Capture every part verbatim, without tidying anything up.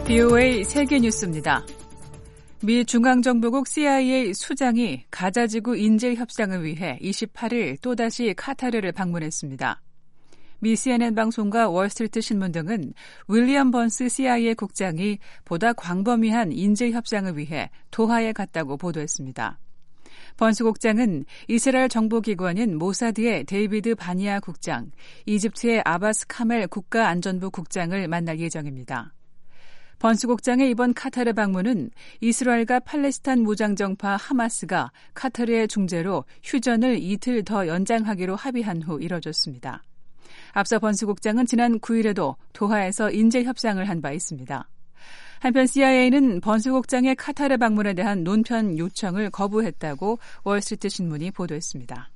브이오에이 세계뉴스입니다. 미 중앙정보국 씨아이에이 수장이 가자지구 인질 협상을 위해 이십팔 일 또다시 카타르를 방문했습니다. 미 씨엔엔 방송과 월스트리트 신문 등은 윌리엄 번스 씨아이에이 국장이 보다 광범위한 인질 협상을 위해 도하에 갔다고 보도했습니다. 번스 국장은 이스라엘 정보기관인 모사드의 데이비드 바니아 국장, 이집트의 아바스 카멜 국가안전부 국장을 만날 예정입니다. 번스 국장의 이번 카타르 방문은 이스라엘과 팔레스타인 무장정파 하마스가 카타르의 중재로 휴전을 이틀 더 연장하기로 합의한 후 이뤄졌습니다. 앞서 번스 국장은 지난 구 일에도 도하에서 인질 협상을 한 바 있습니다. 한편 씨아이에이는 번스 국장의 카타르 방문에 대한 논평 요청을 거부했다고 월스트리트 신문이 보도했습니다.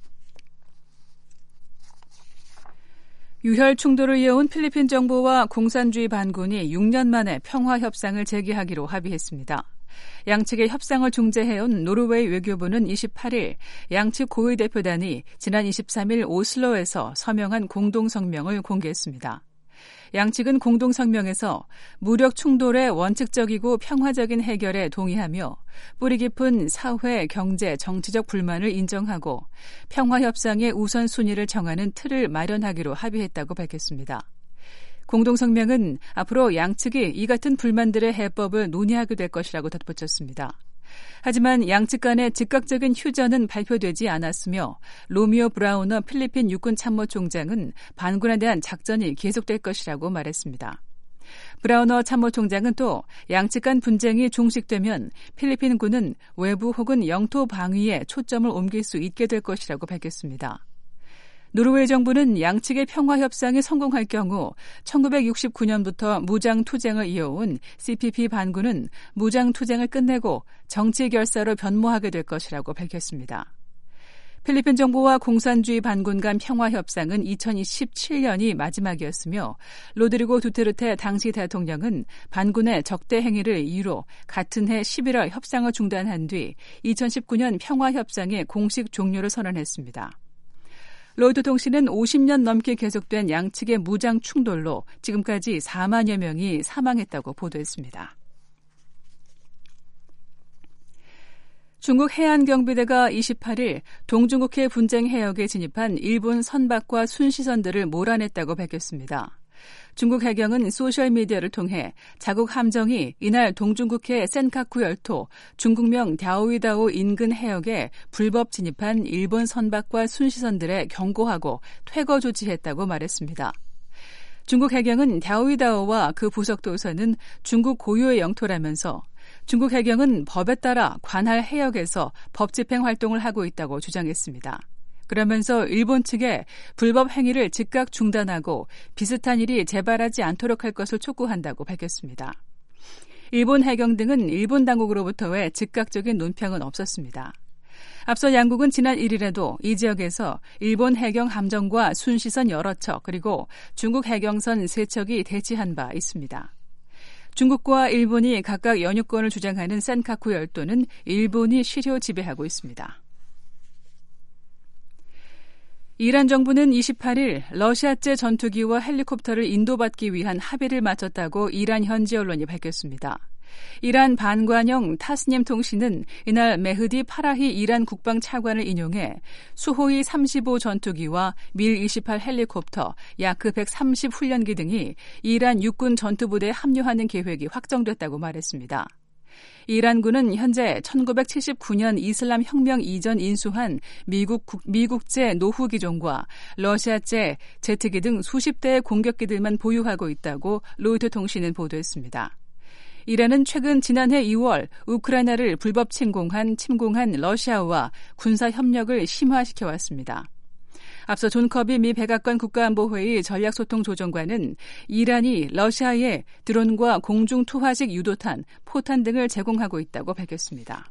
유혈 충돌을 이어온 필리핀 정부와 공산주의 반군이 육 년 만에 평화 협상을 재개하기로 합의했습니다. 양측의 협상을 중재해온 노르웨이 외교부는 이십팔 일 양측 고위 대표단이 지난 이십삼 일 오슬로에서 서명한 공동성명을 공개했습니다. 양측은 공동성명에서 무력 충돌의 원칙적이고 평화적인 해결에 동의하며 뿌리 깊은 사회, 경제, 정치적 불만을 인정하고 평화협상의 우선순위를 정하는 틀을 마련하기로 합의했다고 밝혔습니다. 공동성명은 앞으로 양측이 이 같은 불만들의 해법을 논의하게 될 것이라고 덧붙였습니다. 하지만 양측 간의 즉각적인 휴전은 발표되지 않았으며 로미오 브라우너 필리핀 육군 참모총장은 반군에 대한 작전이 계속될 것이라고 말했습니다. 브라우너 참모총장은 또 양측 간 분쟁이 종식되면 필리핀군은 외부 혹은 영토 방위에 초점을 옮길 수 있게 될 것이라고 밝혔습니다. 노르웨이 정부는 양측의 평화협상이 성공할 경우 천구백육십구 년부터 무장투쟁을 이어온 씨피피 반군은 무장투쟁을 끝내고 정치 결사로 변모하게 될 것이라고 밝혔습니다. 필리핀 정부와 공산주의 반군 간 평화협상은 이천십칠 년이 마지막이었으며 로드리고 두테르테 당시 대통령은 반군의 적대 행위를 이유로 같은 해 십일월 협상을 중단한 뒤 이천십구 년 평화협상의 공식 종료를 선언했습니다. 로이터 통신은 오십 년 넘게 계속된 양측의 무장 충돌로 지금까지 사만여 명이 사망했다고 보도했습니다. 중국 해안경비대가 이십팔 일 동중국해 분쟁 해역에 진입한 일본 선박과 순시선들을 몰아냈다고 밝혔습니다. 중국 해경은 소셜미디어를 통해 자국 함정이 이날 동중국해 센카쿠 열도 중국명 랴오이다오 인근 해역에 불법 진입한 일본 선박과 순시선들에 경고하고 퇴거 조치했다고 말했습니다. 중국 해경은 랴오이다오와 그 부속도서는 중국 고유의 영토라면서 중국 해경은 법에 따라 관할 해역에서 법 집행 활동을 하고 있다고 주장했습니다. 그러면서 일본 측에 불법 행위를 즉각 중단하고 비슷한 일이 재발하지 않도록 할 것을 촉구한다고 밝혔습니다. 일본 해경 등은 일본 당국으로부터의 즉각적인 논평은 없었습니다. 앞서 양국은 지난 일 일에도 이 지역에서 일본 해경 함정과 순시선 여러 척 그리고 중국 해경선 세 척이 대치한 바 있습니다. 중국과 일본이 각각 연유권을 주장하는 센카쿠 열도는 일본이 실효 지배하고 있습니다. 이란 정부는 이십팔 일 러시아제 전투기와 헬리콥터를 인도받기 위한 합의를 마쳤다고 이란 현지 언론이 밝혔습니다. 이란 반관영 타스님 통신은 이날 메흐디 파라히 이란 국방 차관을 인용해 수호이 삼십오 전투기와 밀 이십팔 헬리콥터, 야크 백삼십 훈련기 등이 이란 육군 전투부대에 합류하는 계획이 확정됐다고 말했습니다. 이란군은 현재 천구백칠십구 년 이슬람 혁명 이전 인수한 미국, 미국제 노후기종과 러시아제 제트기 등 수십 대의 공격기들만 보유하고 있다고 로이터 통신은 보도했습니다. 이란은 최근 지난해 이월 우크라이나를 불법 침공한 침공한 러시아와 군사 협력을 심화시켜왔습니다. 앞서 존 커비 미 백악관 국가안보회의 전략소통조정관은 이란이 러시아에 드론과 공중투하식 유도탄, 포탄 등을 제공하고 있다고 밝혔습니다.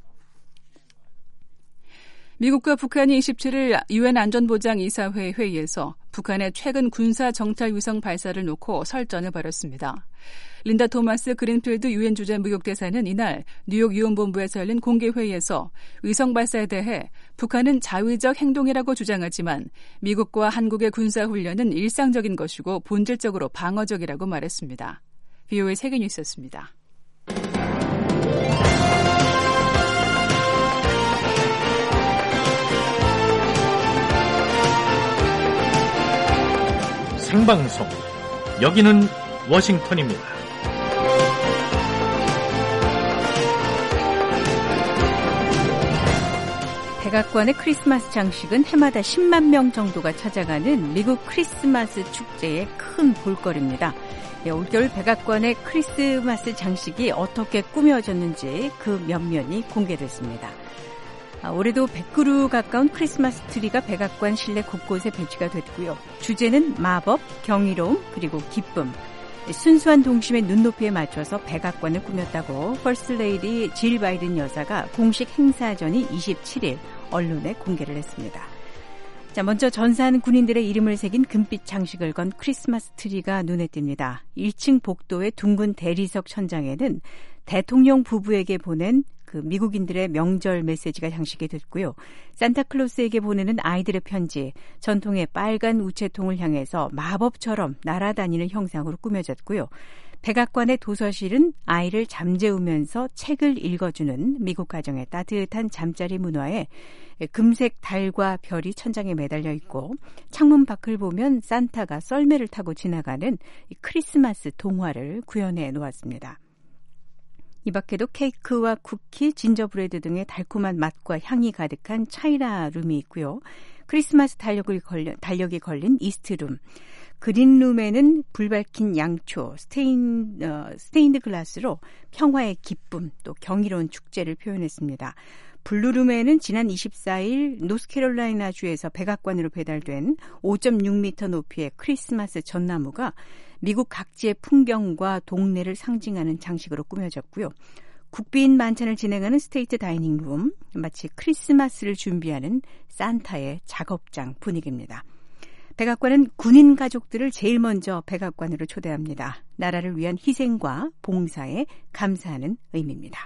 미국과 북한이 이십칠 일 유엔 안전보장이사회 회의에서 북한의 최근 군사 정찰 위성 발사를 놓고 설전을 벌였습니다. 린다 토마스 그린필드 유엔 주재 무역대사는 이날 뉴욕 유엔본부에서 열린 공개회의에서 위성 발사에 대해 북한은 자위적 행동이라고 주장하지만 미국과 한국의 군사훈련은 일상적인 것이고 본질적으로 방어적이라고 말했습니다. 비오에이 세계뉴스였습니다. 생방송, 여기는 워싱턴입니다. 백악관의 크리스마스 장식은 해마다 십만 명 정도가 찾아가는 미국 크리스마스 축제의 큰 볼거리입니다. 네, 올겨울 백악관의 크리스마스 장식이 어떻게 꾸며졌는지 그 면면이 공개됐습니다. 아, 올해도 백 그루 가까운 크리스마스 트리가 백악관 실내 곳곳에 배치가 됐고요. 주제는 마법, 경이로움, 그리고 기쁨. 순수한 동심의 눈높이에 맞춰서 백악관을 꾸몄다고 퍼스트 레이디 질 바이든 여사가 공식 행사 전인 이십칠 일 언론에 공개를 했습니다. 자, 먼저 전사한 군인들의 이름을 새긴 금빛 장식을 건 크리스마스 트리가 눈에 띕니다. 일 층 복도의 둥근 대리석 천장에는 대통령 부부에게 보낸 그 미국인들의 명절 메시지가 장식이 됐고요. 산타클로스에게 보내는 아이들의 편지, 전통의 빨간 우체통을 향해서 마법처럼 날아다니는 형상으로 꾸며졌고요. 백악관의 도서실은 아이를 잠재우면서 책을 읽어주는 미국 가정의 따뜻한 잠자리 문화에 금색 달과 별이 천장에 매달려 있고, 창문 밖을 보면 산타가 썰매를 타고 지나가는 크리스마스 동화를 구현해 놓았습니다. 이 밖에도 케이크와 쿠키, 진저브레드 등의 달콤한 맛과 향이 가득한 차이나 룸이 있고요. 크리스마스 달력을 걸려, 달력이 걸린 이스트룸, 그린룸에는 불 밝힌 양초, 스테인, 어, 스테인드 글라스로 평화의 기쁨, 또 경이로운 축제를 표현했습니다. 블루룸에는 지난 이십사 일 노스캐롤라이나주에서 백악관으로 배달된 오 점 육 미터 높이의 크리스마스 전나무가 미국 각지의 풍경과 동네를 상징하는 장식으로 꾸며졌고요. 국빈 만찬을 진행하는 스테이트 다이닝룸, 마치 크리스마스를 준비하는 산타의 작업장 분위기입니다. 백악관은 군인 가족들을 제일 먼저 백악관으로 초대합니다. 나라를 위한 희생과 봉사에 감사하는 의미입니다.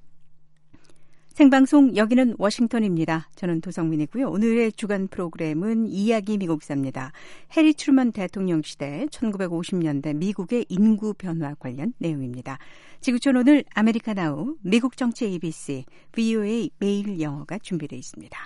생방송, 여기는 워싱턴입니다. 저는 도성민이고요. 오늘의 주간 프로그램은 이야기 미국사입니다. 해리 트루먼 대통령 시대 천구백오십 년대 미국의 인구 변화 관련 내용입니다. 지구촌 오늘 아메리카 나우, 미국 정치 에이비씨, 브이오에이 매일 영어가 준비되어 있습니다.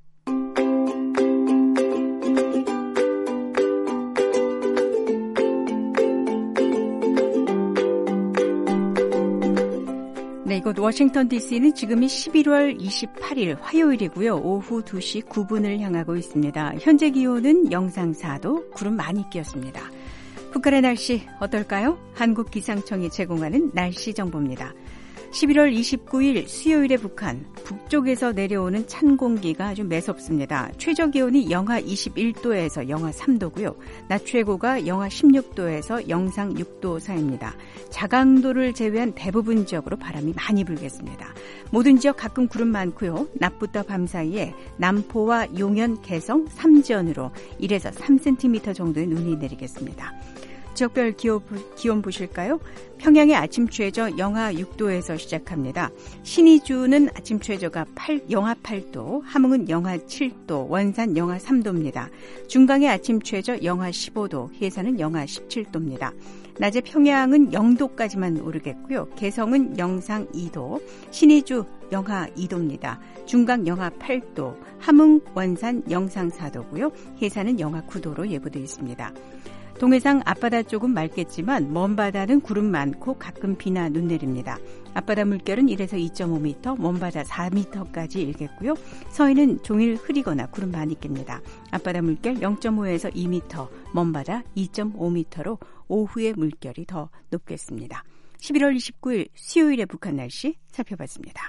네, 이곳 워싱턴 디씨는 지금이 십일월 이십팔일 화요일이고요. 오후 두 시 구 분을 향하고 있습니다. 현재 기온은 영상 사 도, 구름 많이 끼었습니다. 북한의 날씨 어떨까요? 한국기상청이 제공하는 날씨 정보입니다. 십일월 이십구일 수요일의 북한, 북쪽에서 내려오는 찬 공기가 아주 매섭습니다. 최저 기온이 영하 이십일 도에서 영하 삼 도고요. 낮 최고가 영하 십육 도에서 영상 육 도 사이입니다. 자강도를 제외한 대부분 지역으로 바람이 많이 불겠습니다. 모든 지역 가끔 구름 많고요. 낮부터 밤 사이에 남포와 용현, 개성, 삼지연으로 일에서 삼 센티미터 정도의 눈이 내리겠습니다. 지역별 기온, 기온 보실까요? 평양의 아침 최저 영하 육 도에서 시작합니다. 신의주는 아침 최저가 팔, 영하 팔 도, 함흥은 영하 칠 도, 원산 영하 삼 도입니다. 중강의 아침 최저 영하 십오 도, 해산은 영하 십칠 도입니다. 낮에 평양은 영 도까지만 오르겠고요. 개성은 영상 이 도, 신의주 영하 이 도입니다. 중강 영하 팔 도, 함흥, 원산 영상 사 도고요. 해산은 영하 구 도로 예보되어 있습니다. 동해상 앞바다 쪽은 맑겠지만 먼 바다는 구름 많고 가끔 비나 눈 내립니다. 앞바다 물결은 일에서 이 점 오 미터, 먼바다 사 미터까지 일겠고요. 서해는 종일 흐리거나 구름 많이 낍니다. 앞바다 물결 영 점 오에서 이 미터, 먼바다 이 점 오 미터로 오후에 물결이 더 높겠습니다. 십일월 이십구일 수요일의 북한 날씨 살펴봤습니다.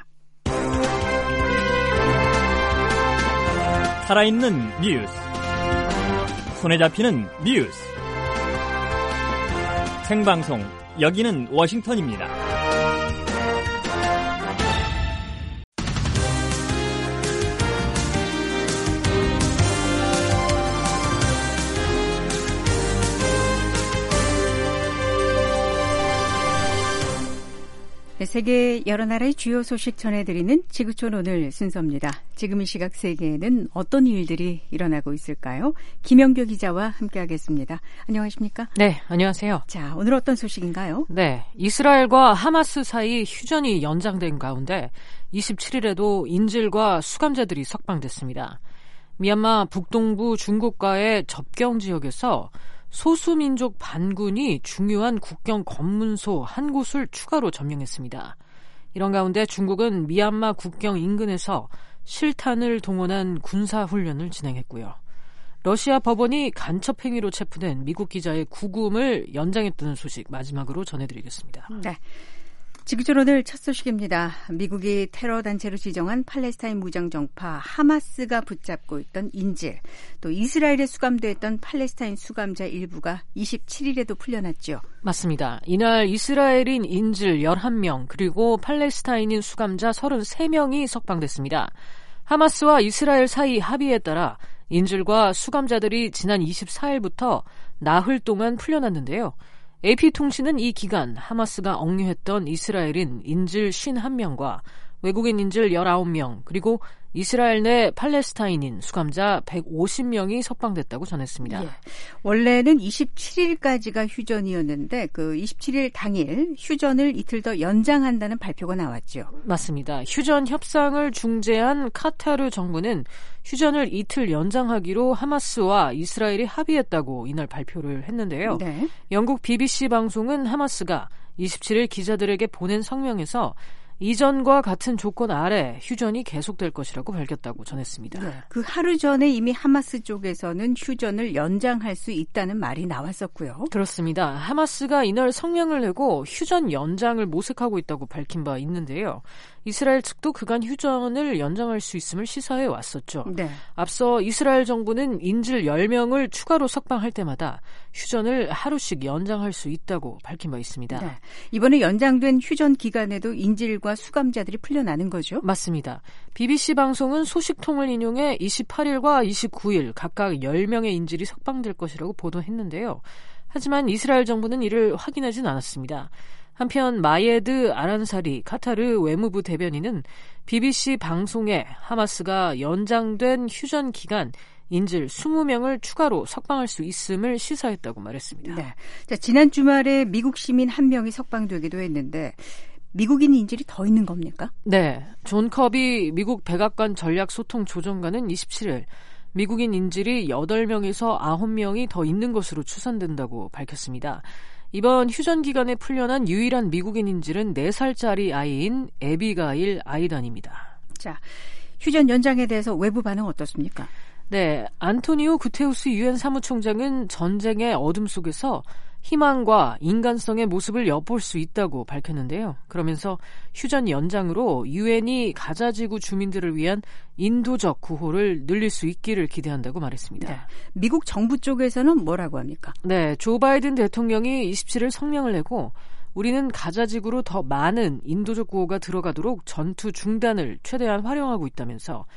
살아있는 뉴스, 손에 잡히는 뉴스, 생방송, 여기는 워싱턴입니다. 네, 자, 세계 여러 나라의 주요 소식 전해드리는 지구촌 오늘 순서입니다. 지금 이 시각 세계에는 어떤 일들이 일어나고 있을까요? 김영교 기자와 함께하겠습니다. 안녕하십니까? 네, 안녕하세요. 자, 오늘 어떤 소식인가요? 네, 이스라엘과 하마스 사이 휴전이 연장된 가운데 이십칠일에도 인질과 수감자들이 석방됐습니다. 미얀마 북동부 중국과의 접경 지역에서 소수민족 반군이 중요한 국경 검문소 한 곳을 추가로 점령했습니다. 이런 가운데 중국은 미얀마 국경 인근에서 실탄을 동원한 군사훈련을 진행했고요. 러시아 법원이 간첩행위로 체포된 미국 기자의 구금을 연장했다는 소식 마지막으로 전해드리겠습니다. 네. 지구촌 오늘 첫 소식입니다. 미국이 테러 단체로 지정한 팔레스타인 무장정파 하마스가 붙잡고 있던 인질, 또 이스라엘에 수감돼 있던 팔레스타인 수감자 일부가 이십칠일에도 풀려났죠. 맞습니다. 이날 이스라엘인 인질 열한 명 그리고 팔레스타인인 수감자 서른세 명이 석방됐습니다. 하마스와 이스라엘 사이 합의에 따라 인질과 수감자들이 지난 이십사일부터 나흘 동안 풀려났는데요. 에이피통신은 이 기간 하마스가 억류했던 이스라엘인 인질 오십일 명과 외국인 인질 열아홉 명 그리고 이스라엘 내 팔레스타인인 수감자 백오십 명이 석방됐다고 전했습니다. 예. 원래는 이십칠일까지가 휴전이었는데 그 이십칠일 당일 휴전을 이틀 더 연장한다는 발표가 나왔죠. 맞습니다. 휴전 협상을 중재한 카타르 정부는 휴전을 이틀 연장하기로 하마스와 이스라엘이 합의했다고 이날 발표를 했는데요. 네. 영국 비비씨 방송은 하마스가 이십칠일 기자들에게 보낸 성명에서 이전과 같은 조건 아래 휴전이 계속될 것이라고 밝혔다고 전했습니다. 네, 그 하루 전에 이미 하마스 쪽에서는 휴전을 연장할 수 있다는 말이 나왔었고요. 그렇습니다. 하마스가 이날 성명을 내고 휴전 연장을 모색하고 있다고 밝힌 바 있는데요. 이스라엘 측도 그간 휴전을 연장할 수 있음을 시사해 왔었죠. 네. 앞서 이스라엘 정부는 인질 열 명을 추가로 석방할 때마다 휴전을 하루씩 연장할 수 있다고 밝힌 바 있습니다. 네. 이번에 연장된 휴전 기간에도 인질과 수감자들이 풀려나는 거죠? 맞습니다. 비비씨 방송은 소식통을 인용해 이십팔일과 이십구일 각각 열 명의 인질이 석방될 것이라고 보도했는데요. 하지만 이스라엘 정부는 이를 확인하진 않았습니다. 한편 마예드 아란사리 카타르 외무부 대변인은 비비씨 방송에 하마스가 연장된 휴전 기간 인질 이십 명을 추가로 석방할 수 있음을 시사했다고 말했습니다. 네. 자, 지난 주말에 미국 시민 한 명이 석방되기도 했는데 미국인 인질이 더 있는 겁니까? 네. 존 커비 미국 백악관 전략소통조정관은 이십칠일 미국인 인질이 여덟 명에서 아홉 명이 더 있는 것으로 추산된다고 밝혔습니다. 이번 휴전 기간에 풀려난 유일한 미국인 인질은 네 살짜리 아이인 에비가일 아이단입니다. 자, 휴전 연장에 대해서 외부 반응 어떻습니까? 네, 안토니오 구테우스 유엔 사무총장은 전쟁의 어둠 속에서 희망과 인간성의 모습을 엿볼 수 있다고 밝혔는데요. 그러면서 휴전 연장으로 유엔이 가자지구 주민들을 위한 인도적 구호를 늘릴 수 있기를 기대한다고 말했습니다. 네. 미국 정부 쪽에서는 뭐라고 합니까? 네, 조 바이든 대통령이 이십칠일 성명을 내고 우리는 가자지구로 더 많은 인도적 구호가 들어가도록 전투 중단을 최대한 활용하고 있다면서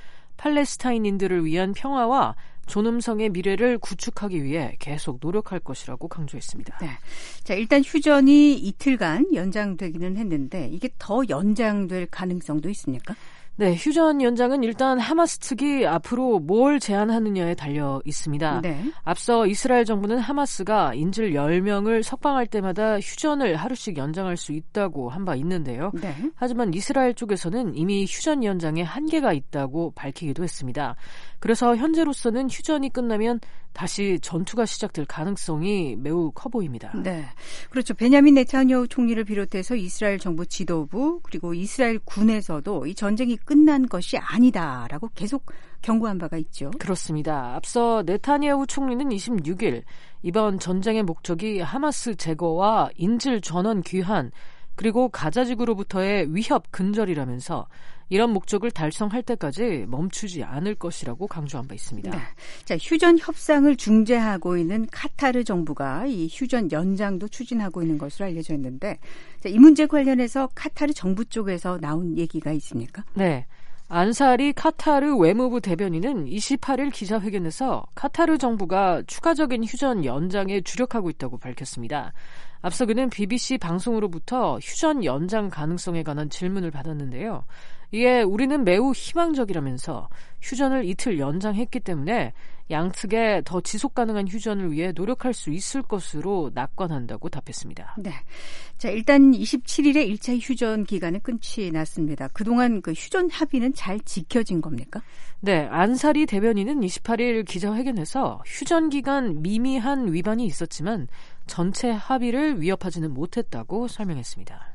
팔레스타인인들을 위한 평화와 존엄성의 미래를 구축하기 위해 계속 노력할 것이라고 강조했습니다. 네. 자, 일단 휴전이 이틀간 연장되기는 했는데 이게 더 연장될 가능성도 있습니까? 네, 휴전 연장은 일단 하마스 측이 앞으로 뭘 제안하느냐에 달려 있습니다. 네. 앞서 이스라엘 정부는 하마스가 인질 열 명을 석방할 때마다 휴전을 하루씩 연장할 수 있다고 한 바 있는데요. 네. 하지만 이스라엘 쪽에서는 이미 휴전 연장에 한계가 있다고 밝히기도 했습니다. 그래서 현재로서는 휴전이 끝나면 다시 전투가 시작될 가능성이 매우 커 보입니다. 네, 그렇죠. 베냐민 네타냐후 총리를 비롯해서 이스라엘 정부 지도부 그리고 이스라엘 군에서도 이 전쟁이 끝난 것이 아니다라고 계속 경고한 바가 있죠. 그렇습니다. 앞서 네타냐후 총리는 이십육일 이번 전쟁의 목적이 하마스 제거와 인질 전원 귀환 그리고 가자지구로부터의 위협 근절이라면서 이런 목적을 달성할 때까지 멈추지 않을 것이라고 강조한 바 있습니다. 네. 자, 휴전 협상을 중재하고 있는 카타르 정부가 이 휴전 연장도 추진하고 있는 것으로 알려져 있는데 자, 이 문제 관련해서 카타르 정부 쪽에서 나온 얘기가 있습니까? 네. 안사리 카타르 외무부 대변인은 이십팔일 기자회견에서 카타르 정부가 추가적인 휴전 연장에 주력하고 있다고 밝혔습니다. 앞서 그는 비비씨 방송으로부터 휴전 연장 가능성에 관한 질문을 받았는데요. 이에 우리는 매우 희망적이라면서 휴전을 이틀 연장했기 때문에 양측에 더 지속 가능한 휴전을 위해 노력할 수 있을 것으로 낙관한다고 답했습니다. 네. 자, 일단 이십칠일에 일 차 휴전 기간은 끝이 났습니다. 그동안 그 휴전 합의는 잘 지켜진 겁니까? 네. 안사리 대변인은 이십팔일 기자회견에서 휴전 기간 미미한 위반이 있었지만 전체 합의를 위협하지는 못했다고 설명했습니다.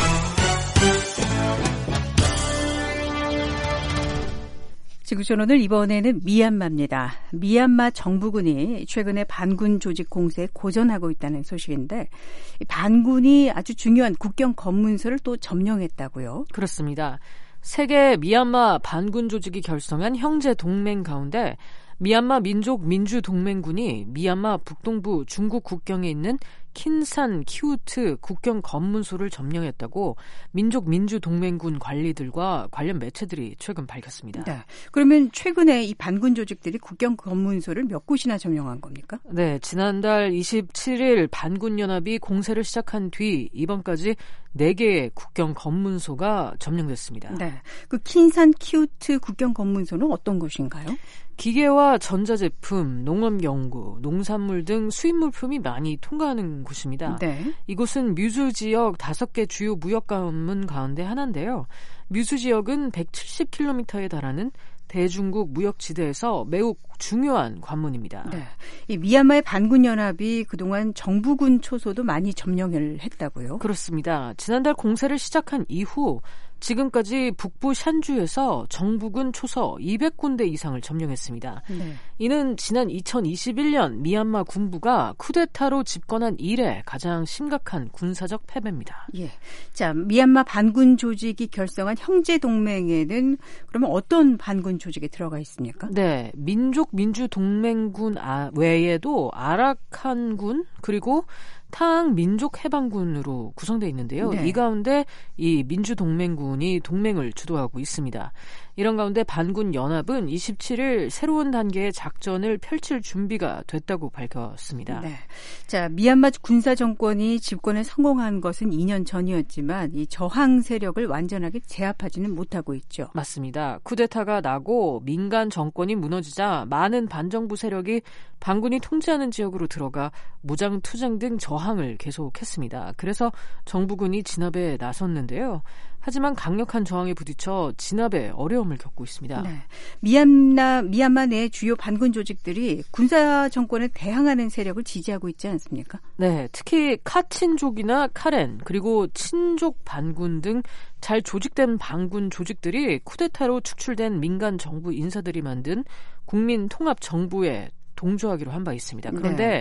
지구촌 오늘 이번에는 미얀마입니다. 미얀마 정부군이 최근에 반군 조직 공세에 고전하고 있다는 소식인데 반군이 아주 중요한 국경 검문소를 또 점령했다고요? 그렇습니다. 세계 미얀마 반군 조직이 결성한 형제 동맹 가운데 미얀마 민족 민주동맹군이 미얀마 북동부 중국 국경에 있는 킨산 키우트 국경 검문소를 점령했다고 민족 민주동맹군 관리들과 관련 매체들이 최근 밝혔습니다. 네. 그러면 최근에 이 반군 조직들이 국경 검문소를 몇 곳이나 점령한 겁니까? 네, 지난달 이십칠일 반군연합이 공세를 시작한 뒤 이번까지 네 개의 국경 검문소가 점령됐습니다. 네, 그 킨산 키우트 국경 검문소는 어떤 곳인가요? 기계와 전자제품, 농업연구, 농산물 등 수입물품이 많이 통과하는 곳입니다. 네. 이곳은 뮤즈 지역 다섯 개 주요 무역 관문 가운데 하나인데요. 뮤즈 지역은 백칠십 킬로미터에 달하는 대중국 무역지대에서 매우 중요한 관문입니다. 네. 이 미얀마의 반군연합이 그동안 정부군 초소도 많이 점령을 했다고요? 그렇습니다. 지난달 공세를 시작한 이후 지금까지 북부 샨주에서 정부군 초서 이백 군데 이상을 점령했습니다. 네. 이는 지난 이천이십일년 미얀마 군부가 쿠데타로 집권한 이래 가장 심각한 군사적 패배입니다. 예. 자, 미얀마 반군 조직이 결성한 형제 동맹에는 그러면 어떤 반군 조직이 들어가 있습니까? 네, 민족 민주동맹군 외에도 아라칸군 그리고 타앙 민족해방군으로 구성되어 있는데요. 네. 이 가운데 이 민주동맹군이 동맹을 주도하고 있습니다. 이런 가운데 반군 연합은 이십칠일 새로운 단계의 작전을 펼칠 준비가 됐다고 밝혔습니다. 네. 자, 미얀마 군사 정권이 집권에 성공한 것은 이 년 전이었지만 이 저항 세력을 완전하게 제압하지는 못하고 있죠. 맞습니다. 쿠데타가 나고 민간 정권이 무너지자 많은 반정부 세력이 반군이 통제하는 지역으로 들어가 무장 투쟁 등 저항을 계속했습니다. 그래서 정부군이 진압에 나섰는데요. 하지만 강력한 저항에 부딪혀 진압에 어려움을 겪고 있습니다. 네. 미얀마, 미얀마 내 주요 반군 조직들이 군사 정권에 대항하는 세력을 지지하고 있지 않습니까? 네, 특히 카친족이나 카렌 그리고 친족 반군 등 잘 조직된 반군 조직들이 쿠데타로 축출된 민간 정부 인사들이 만든 국민 통합 정부에 동조하기로 한 바 있습니다. 그런데 네.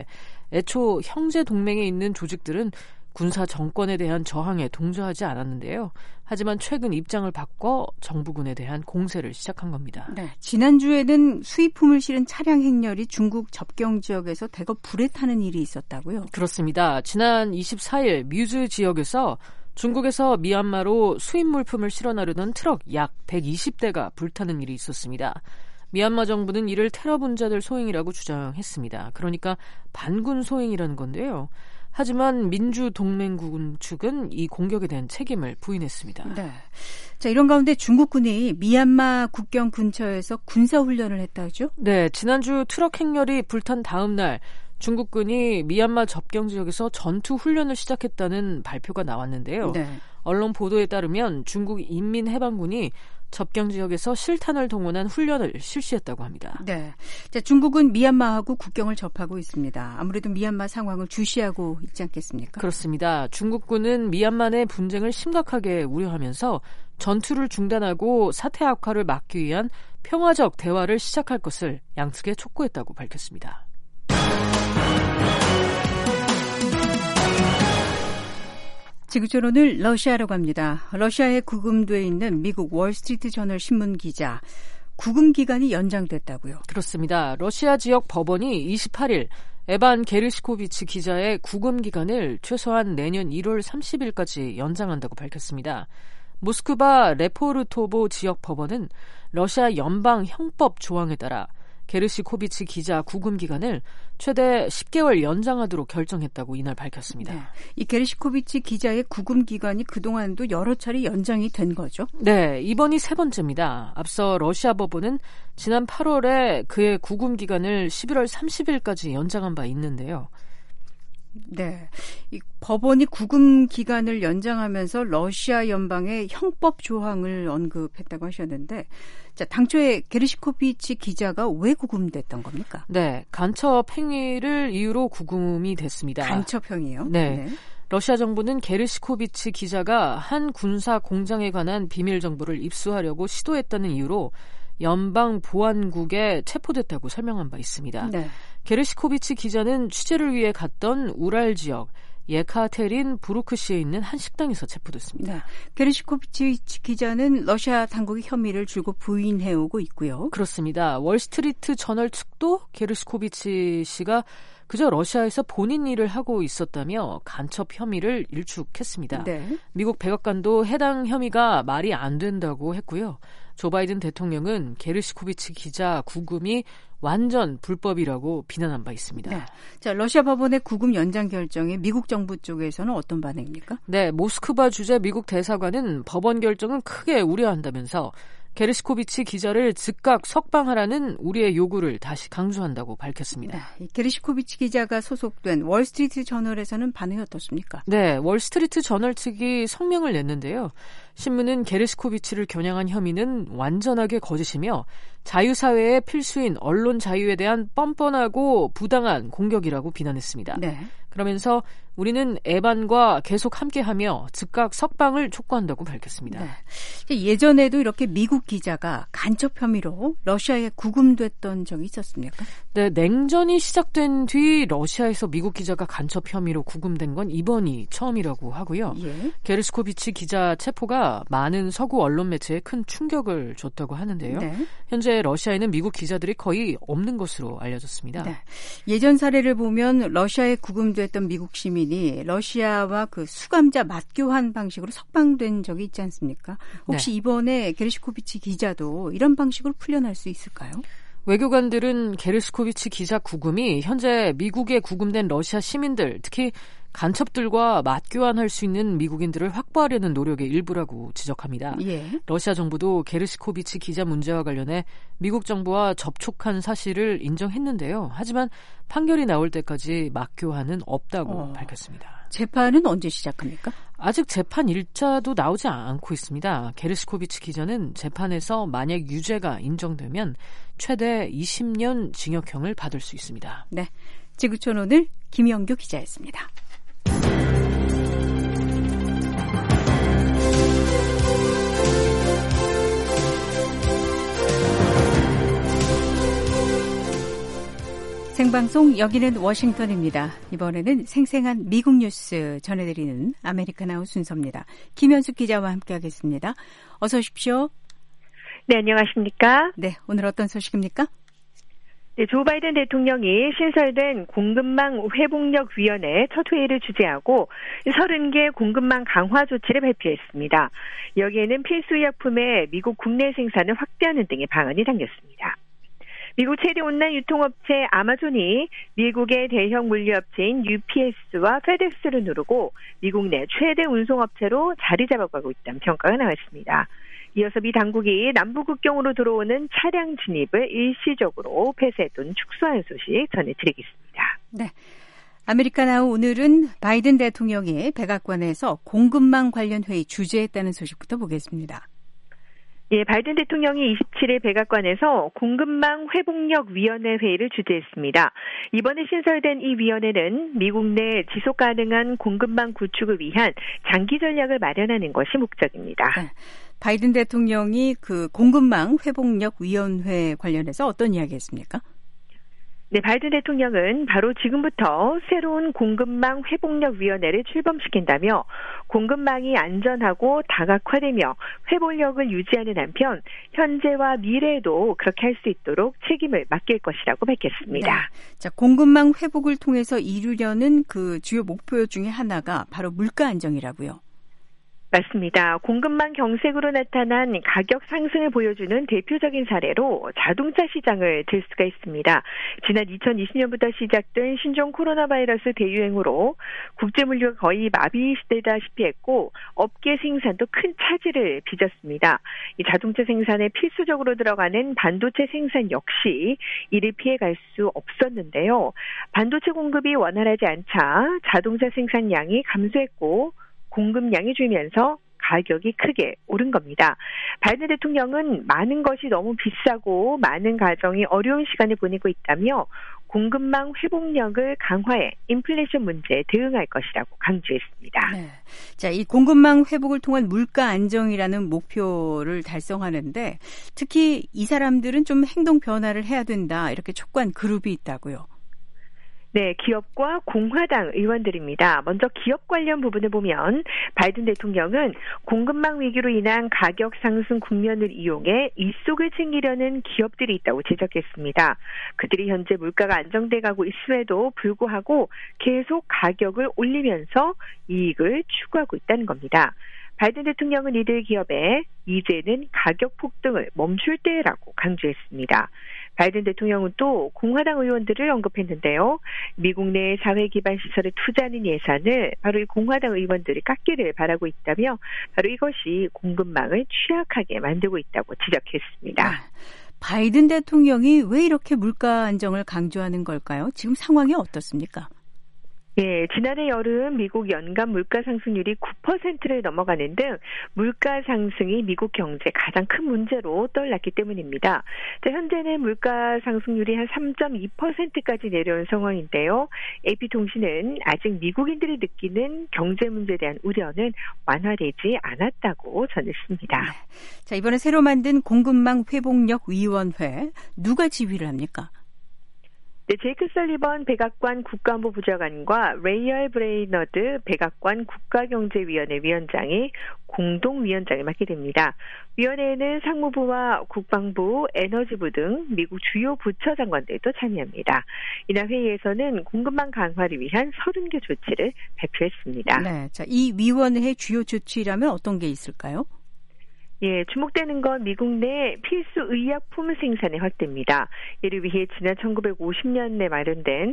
애초 형제 동맹에 있는 조직들은 군사 정권에 대한 저항에 동조하지 않았는데요. 하지만 최근 입장을 바꿔 정부군에 대한 공세를 시작한 겁니다. 네, 지난주에는 수입품을 실은 차량 행렬이 중국 접경 지역에서 대거 불에 타는 일이 있었다고요? 그렇습니다. 지난 이십사일 뮤즈 지역에서 중국에서 미얀마로 수입 물품을 실어 나르던 트럭 약 백이십 대가 불타는 일이 있었습니다. 미얀마 정부는 이를 테러 분자들 소행이라고 주장했습니다. 그러니까 반군 소행이라는 건데요. 하지만 민주동맹군 측은 이 공격에 대한 책임을 부인했습니다. 네. 자, 이런 가운데 중국군이 미얀마 국경 근처에서 군사훈련을 했다죠? 네, 지난주 트럭 행렬이 불탄 다음 날 중국군이 미얀마 접경 지역에서 전투 훈련을 시작했다는 발표가 나왔는데요. 네. 언론 보도에 따르면 중국 인민해방군이 접경 지역에서 실탄을 동원한 훈련을 실시했다고 합니다. 네, 자, 중국은 미얀마하고 국경을 접하고 있습니다. 아무래도 미얀마 상황을 주시하고 있지 않겠습니까? 그렇습니다. 중국군은 미얀마 내 분쟁을 심각하게 우려하면서 전투를 중단하고 사태 악화를 막기 위한 평화적 대화를 시작할 것을 양측에 촉구했다고 밝혔습니다. 지구촌 오늘 러시아로 갑니다. 러시아에 구금돼 있는 미국 월스트리트 저널 신문 기자. 구금 기간이 연장됐다고요? 그렇습니다. 러시아 지역 법원이 이십팔일 에반 게르시코비치 기자의 구금 기간을 최소한 내년 일월 삼십일까지 연장한다고 밝혔습니다. 모스크바 레포르토보 지역 법원은 러시아 연방 형법 조항에 따라 게르시코비치 기자 구금 기간을 최대 십 개월 연장하도록 결정했다고 이날 밝혔습니다. 네. 이 게르시코비치 기자의 구금 기간이 그동안도 여러 차례 연장이 된 거죠? 네, 이번이 세 번째입니다. 앞서 러시아 법원은 지난 팔월에 그의 구금 기간을 십일월 삼십일까지 연장한 바 있는데요. 네, 이 법원이 구금 기간을 연장하면서 러시아 연방의 형법 조항을 언급했다고 하셨는데, 자, 당초에 게르시코비치 기자가 왜 구금됐던 겁니까? 네, 간첩 행위를 이유로 구금이 됐습니다. 간첩형이요? 네. 네. 러시아 정부는 게르시코비치 기자가 한 군사 공장에 관한 비밀 정보를 입수하려고 시도했다는 이유로 연방 보안국에 체포됐다고 설명한 바 있습니다. 네. 게르시코비치 기자는 취재를 위해 갔던 우랄 지역 예카테린 부르크시에 있는 한 식당에서 체포됐습니다. 네. 게르시코비치 기자는 러시아 당국의 혐의를 줄곧 부인해오고 있고요. 그렇습니다. 월스트리트 저널 측도 게르시코비치 씨가 그저 러시아에서 본인 일을 하고 있었다며 간첩 혐의를 일축했습니다. 네. 미국 백악관도 해당 혐의가 말이 안 된다고 했고요. 조 바이든 대통령은 게르시코비치 기자 구금이 완전 불법이라고 비난한 바 있습니다. 네. 자, 러시아 법원의 구금 연장 결정에 미국 정부 쪽에서는 어떤 반응입니까? 네, 모스크바 주재 미국 대사관은 법원 결정은 크게 우려한다면서 게르시코비치 기자를 즉각 석방하라는 우리의 요구를 다시 강조한다고 밝혔습니다. 네, 게르시코비치 기자가 소속된 월스트리트 저널에서는 반응이 어떻습니까? 네, 월스트리트 저널 측이 성명을 냈는데요. 신문은 게르시코비치를 겨냥한 혐의는 완전하게 거짓이며 자유사회의 필수인 언론 자유에 대한 뻔뻔하고 부당한 공격이라고 비난했습니다. 네. 그러면서 우리는 에반과 계속 함께하며 즉각 석방을 촉구한다고 밝혔습니다. 네. 예전에도 이렇게 미국 기자가 간첩 혐의로 러시아에 구금됐던 적이 있었습니까? 네, 냉전이 시작된 뒤 러시아에서 미국 기자가 간첩 혐의로 구금된 건 이번이 처음이라고 하고요. 예. 게르시코비치 기자 체포가 많은 서구 언론 매체에 큰 충격을 줬다고 하는데요. 네. 현재 러시아에는 미국 기자들이 거의 없는 것으로 알려졌습니다. 네. 예전 사례를 보면 러시아에 구금됐던 미국 시민이 러시아와 그 수감자 맞교환 방식으로 석방된 적이 있지 않습니까? 혹시 네. 이번에 게르시코비치 기자도 이런 방식으로 풀려날 수 있을까요? 외교관들은 게르시코비치 기자 구금이 현재 미국에 구금된 러시아 시민들, 특히 간첩들과 맞교환할 수 있는 미국인들을 확보하려는 노력의 일부라고 지적합니다. 예. 러시아 정부도 게르시코비치 기자 문제와 관련해 미국 정부와 접촉한 사실을 인정했는데요. 하지만 판결이 나올 때까지 맞교환은 없다고 어. 밝혔습니다. 재판은 언제 시작합니까? 아직 재판 일자도 나오지 않고 있습니다. 게르시코비치 기자는 재판에서 만약 유죄가 인정되면 최대 이십 년 징역형을 받을 수 있습니다. 네, 지구촌 오늘 김영규 기자였습니다. 생방송 여기는 워싱턴입니다. 이번에는 생생한 미국 뉴스 전해드리는 아메리카나우 순서입니다. 김현숙 기자와 함께하겠습니다. 어서 오십시오. 네, 안녕하십니까? 네, 오늘 어떤 소식입니까? 네, 조 바이든 대통령이 신설된 공급망 회복력 위원회 첫 회의를 주재하고 서른 개 공급망 강화 조치를 발표했습니다. 여기에는 필수 의약품의 미국 국내 생산을 확대하는 등의 방안이 담겼습니다. 미국 최대 온라인 유통업체 아마존이 미국의 대형 물류업체인 유피에스와 페덱스를 누르고 미국 내 최대 운송업체로 자리 잡아가고 있다는 평가가 나왔습니다. 이어서 미 당국이 남부국경으로 들어오는 차량 진입을 일시적으로 폐쇄 또는 축소하는 소식 전해드리겠습니다. 네, 아메리카나우 오늘은 바이든 대통령이 백악관에서 공급망 관련 회의 주재했다는 소식부터 보겠습니다. 예, 바이든 대통령이 이십칠 일 백악관에서 공급망 회복력 위원회 회의를 주재했습니다. 이번에 신설된 이 위원회는 미국 내 지속 가능한 공급망 구축을 위한 장기 전략을 마련하는 것이 목적입니다. 네, 바이든 대통령이 그 공급망 회복력 위원회 관련해서 어떤 이야기했습니까? 네, 바이든 대통령은 바로 지금부터 새로운 공급망 회복력 위원회를 출범시킨다며 공급망이 안전하고 다각화되며 회복력을 유지하는 한편 현재와 미래에도 그렇게 할 수 있도록 책임을 맡길 것이라고 밝혔습니다. 네. 자, 공급망 회복을 통해서 이루려는 그 주요 목표 중에 하나가 바로 물가 안정이라고요. 맞습니다. 공급망 경색으로 나타난 가격 상승을 보여주는 대표적인 사례로 자동차 시장을 들 수가 있습니다. 지난 이천이십 년부터 시작된 신종 코로나 바이러스 대유행으로 국제 물류가 거의 마비되다시피 했고 업계 생산도 큰 차질을 빚었습니다. 이 자동차 생산에 필수적으로 들어가는 반도체 생산 역시 이를 피해갈 수 없었는데요. 반도체 공급이 원활하지 않자 자동차 생산량이 감소했고 공급량이 줄면서 가격이 크게 오른 겁니다. 바이든 대통령은 많은 것이 너무 비싸고 많은 가정이 어려운 시간을 보내고 있다며 공급망 회복력을 강화해 인플레이션 문제에 대응할 것이라고 강조했습니다. 네. 자, 이 공급망 회복을 통한 물가 안정이라는 목표를 달성하는데 특히 이 사람들은 좀 행동 변화를 해야 된다 이렇게 촉구한 그룹이 있다고요. 네, 기업과 공화당 의원들입니다. 먼저 기업 관련 부분을 보면 바이든 대통령은 공급망 위기로 인한 가격 상승 국면을 이용해 일속을 챙기려는 기업들이 있다고 지적했습니다. 그들이 현재 물가가 안정돼 가고 있음에도 불구하고 계속 가격을 올리면서 이익을 추구하고 있다는 겁니다. 바이든 대통령은 이들 기업에 이제는 가격 폭등을 멈출 때라고 강조했습니다. 바이든 대통령은 또 공화당 의원들을 언급했는데요. 미국 내 사회 기반 시설에 투자하는 예산을 바로 이 공화당 의원들이 깎기를 바라고 있다며 바로 이것이 공급망을 취약하게 만들고 있다고 지적했습니다. 네. 바이든 대통령이 왜 이렇게 물가 안정을 강조하는 걸까요? 지금 상황이 어떻습니까? 예, 지난해 여름 미국 연간 물가 상승률이 구 퍼센트를 넘어가는 등 물가 상승이 미국 경제 가장 큰 문제로 떠올랐기 때문입니다. 현재는 물가 상승률이 한 삼 점 이 퍼센트까지 내려온 상황인데요. 에이피통신은 아직 미국인들이 느끼는 경제 문제에 대한 우려는 완화되지 않았다고 전했습니다. 네. 자, 이번에 새로 만든 공급망 회복력 위원회 누가 지휘를 합니까? 네, 제이크 설리번 백악관 국가안보 부장관과 레이얼 브레이너드 백악관 국가경제위원회 위원장이 공동위원장을 맡게 됩니다. 위원회에는 상무부와 국방부, 에너지부 등 미국 주요 부처 장관들도 참여합니다. 이날 회의에서는 공급망 강화를 위한 서른 개 조치를 발표했습니다. 네, 자, 이 위원회의 주요 조치라면 어떤 게 있을까요? 예, 주목되는 건 미국 내 필수 의약품 생산의 확대입니다. 이를 위해 지난 천구백오십 년에 마련된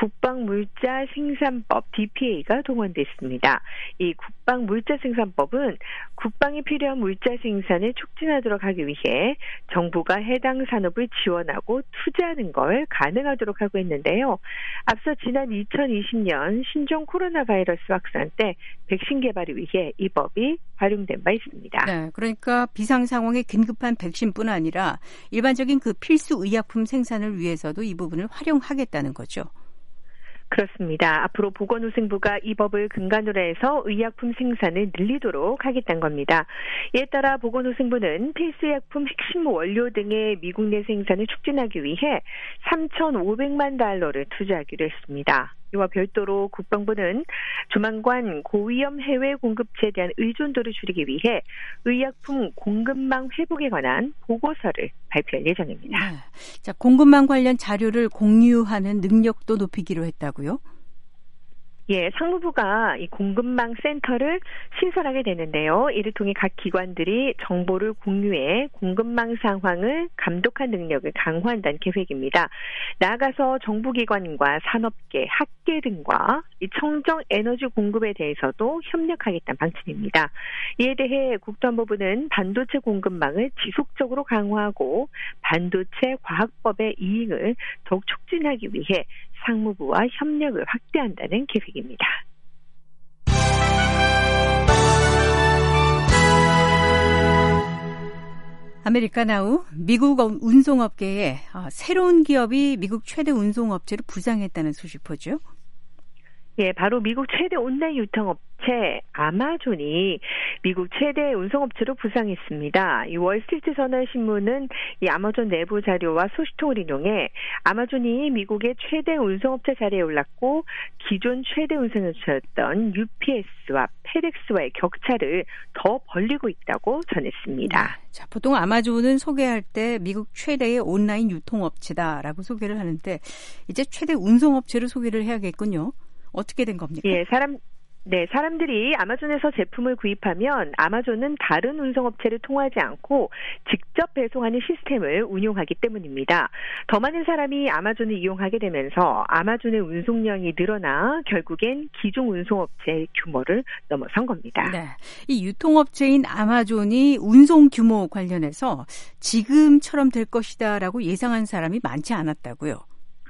국방물자 생산법 디피에이가 동원됐습니다. 이 국방물자 생산법은 국방에 필요한 물자 생산을 촉진하도록 하기 위해 정부가 해당 산업을 지원하고 투자하는 걸 가능하도록 하고 있는데요. 앞서 지난 이천이십 년 신종 코로나 바이러스 확산 때 백신 개발을 위해 이 법이 활용된 바 있습니다. 네, 그러니까 비상 상황에 긴급한 백신뿐 아니라 일반적인 그 필수 의약품 생산을 위해서도 이 부분을 활용하겠다는 거죠. 그렇습니다. 앞으로 보건후생부가 이 법을 근간으로 해서 의약품 생산을 늘리도록 하겠다는 겁니다. 이에 따라 보건후생부는 필수의약품 핵심 원료 등의 미국 내 생산을 촉진하기 위해 삼천오백만 달러를 투자하기로 했습니다. 이와 별도로 국방부는 조만간 고위험 해외 공급체에 대한 의존도를 줄이기 위해 의약품 공급망 회복에 관한 보고서를 발표할 예정입니다. 네. 자, 공급망 관련 자료를 공유하는 능력도 높이기로 했다고요? 예, 상무부가 이 공급망 센터를 신설하게 되는데요. 이를 통해 각 기관들이 정보를 공유해 공급망 상황을 감독한 능력을 강화한다는 계획입니다. 나아가서 정부기관과 산업계, 학계 등과 이 청정 에너지 공급에 대해서도 협력하겠다는 방침입니다. 이에 대해 국토안보부는 반도체 공급망을 지속적으로 강화하고 반도체 과학법의 이행을 더욱 촉진하기 위해 상무부와 협력을 확대한다는 계획입니다. 아메리카나우 미국 운송업계에 새로운 기업이 미국 최대 운송업체로 부상했다는 소식포죠. 예, 바로 미국 최대 온라인 유통업체 아마존이 미국 최대 운송업체로 부상했습니다. 이 월스트리트 저널 신문은 이 아마존 내부 자료와 소식통을 인용해 아마존이 미국의 최대 운송업체 자리에 올랐고 기존 최대 운송업체였던 유피에스와 페덱스와의 격차를 더 벌리고 있다고 전했습니다. 자, 보통 아마존은 소개할 때 미국 최대의 온라인 유통업체다라고 소개를 하는데 이제 최대 운송업체로 소개를 해야겠군요. 어떻게 된 겁니까? 예, 사람 네, 사람들이 아마존에서 제품을 구입하면 아마존은 다른 운송업체를 통하지 않고 직접 배송하는 시스템을 운용하기 때문입니다. 더 많은 사람이 아마존을 이용하게 되면서 아마존의 운송량이 늘어나 결국엔 기존 운송업체의 규모를 넘어선 겁니다. 네, 이 유통업체인 아마존이 운송 규모 관련해서 지금처럼 될 것이다라고 예상한 사람이 많지 않았다고요.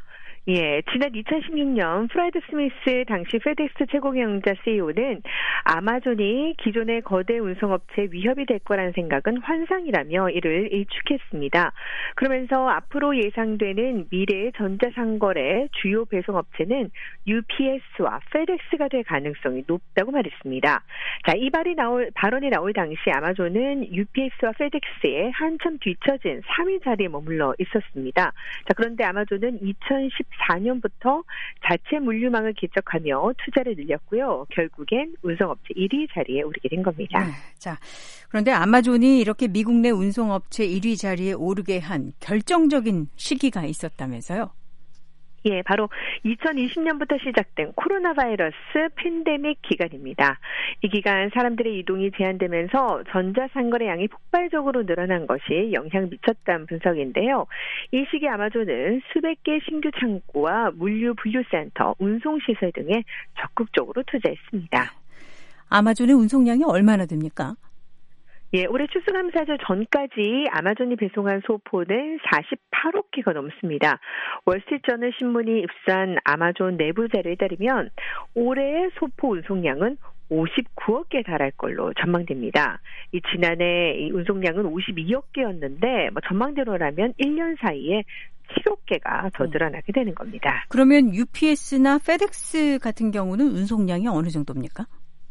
예, 지난 이천십육 년 프라이드 스미스 당시 페덱스 최고경영자 씨이오는 아마존이 기존의 거대 운송업체에 위협이 될 거라는 생각은 환상이라며 이를 일축했습니다. 그러면서 앞으로 예상되는 미래의 전자상거래 주요 배송업체는 유피에스와 페덱스가 될 가능성이 높다고 말했습니다. 자, 이 발이 나올, 발언이 나올 당시 아마존은 유피에스와 페덱스에 한참 뒤처진 삼 위 자리에 머물러 있었습니다. 자, 그런데 아마존은 이천십사 년부터 자체 물류망을 개척하며 투자를 늘렸고요. 결국엔 운송업체 일 위 자리에 오르게 된 겁니다. 네, 자, 그런데 아마존이 이렇게 미국 내 운송업체 일 위 자리에 오르게 한 결정적인 시기가 있었다면서요? 예, 바로 이천이십 년부터 시작된 코로나 바이러스 팬데믹 기간입니다. 이 기간 사람들의 이동이 제한되면서 전자상거래 양이 폭발적으로 늘어난 것이 영향을 미쳤다는 분석인데요. 이 시기 아마존은 수백 개 신규 창고와 물류 분류센터, 운송시설 등에 적극적으로 투자했습니다. 아마존의 운송량이 얼마나 됩니까? 예, 올해 추수감사절 전까지 아마존이 배송한 소포는 사십팔억 개가 넘습니다. 월스트리트저널 신문이 입수한 아마존 내부 자료에 따르면 올해의 소포 운송량은 오십구억 개에 달할 걸로 전망됩니다. 이 지난해 이 운송량은 오십이억 개였는데 뭐 전망대로라면 일 년 사이에 칠억 개가 더 늘어나게 되는 겁니다. 그러면 유피에스나 페덱스 같은 경우는 운송량이 어느 정도입니까?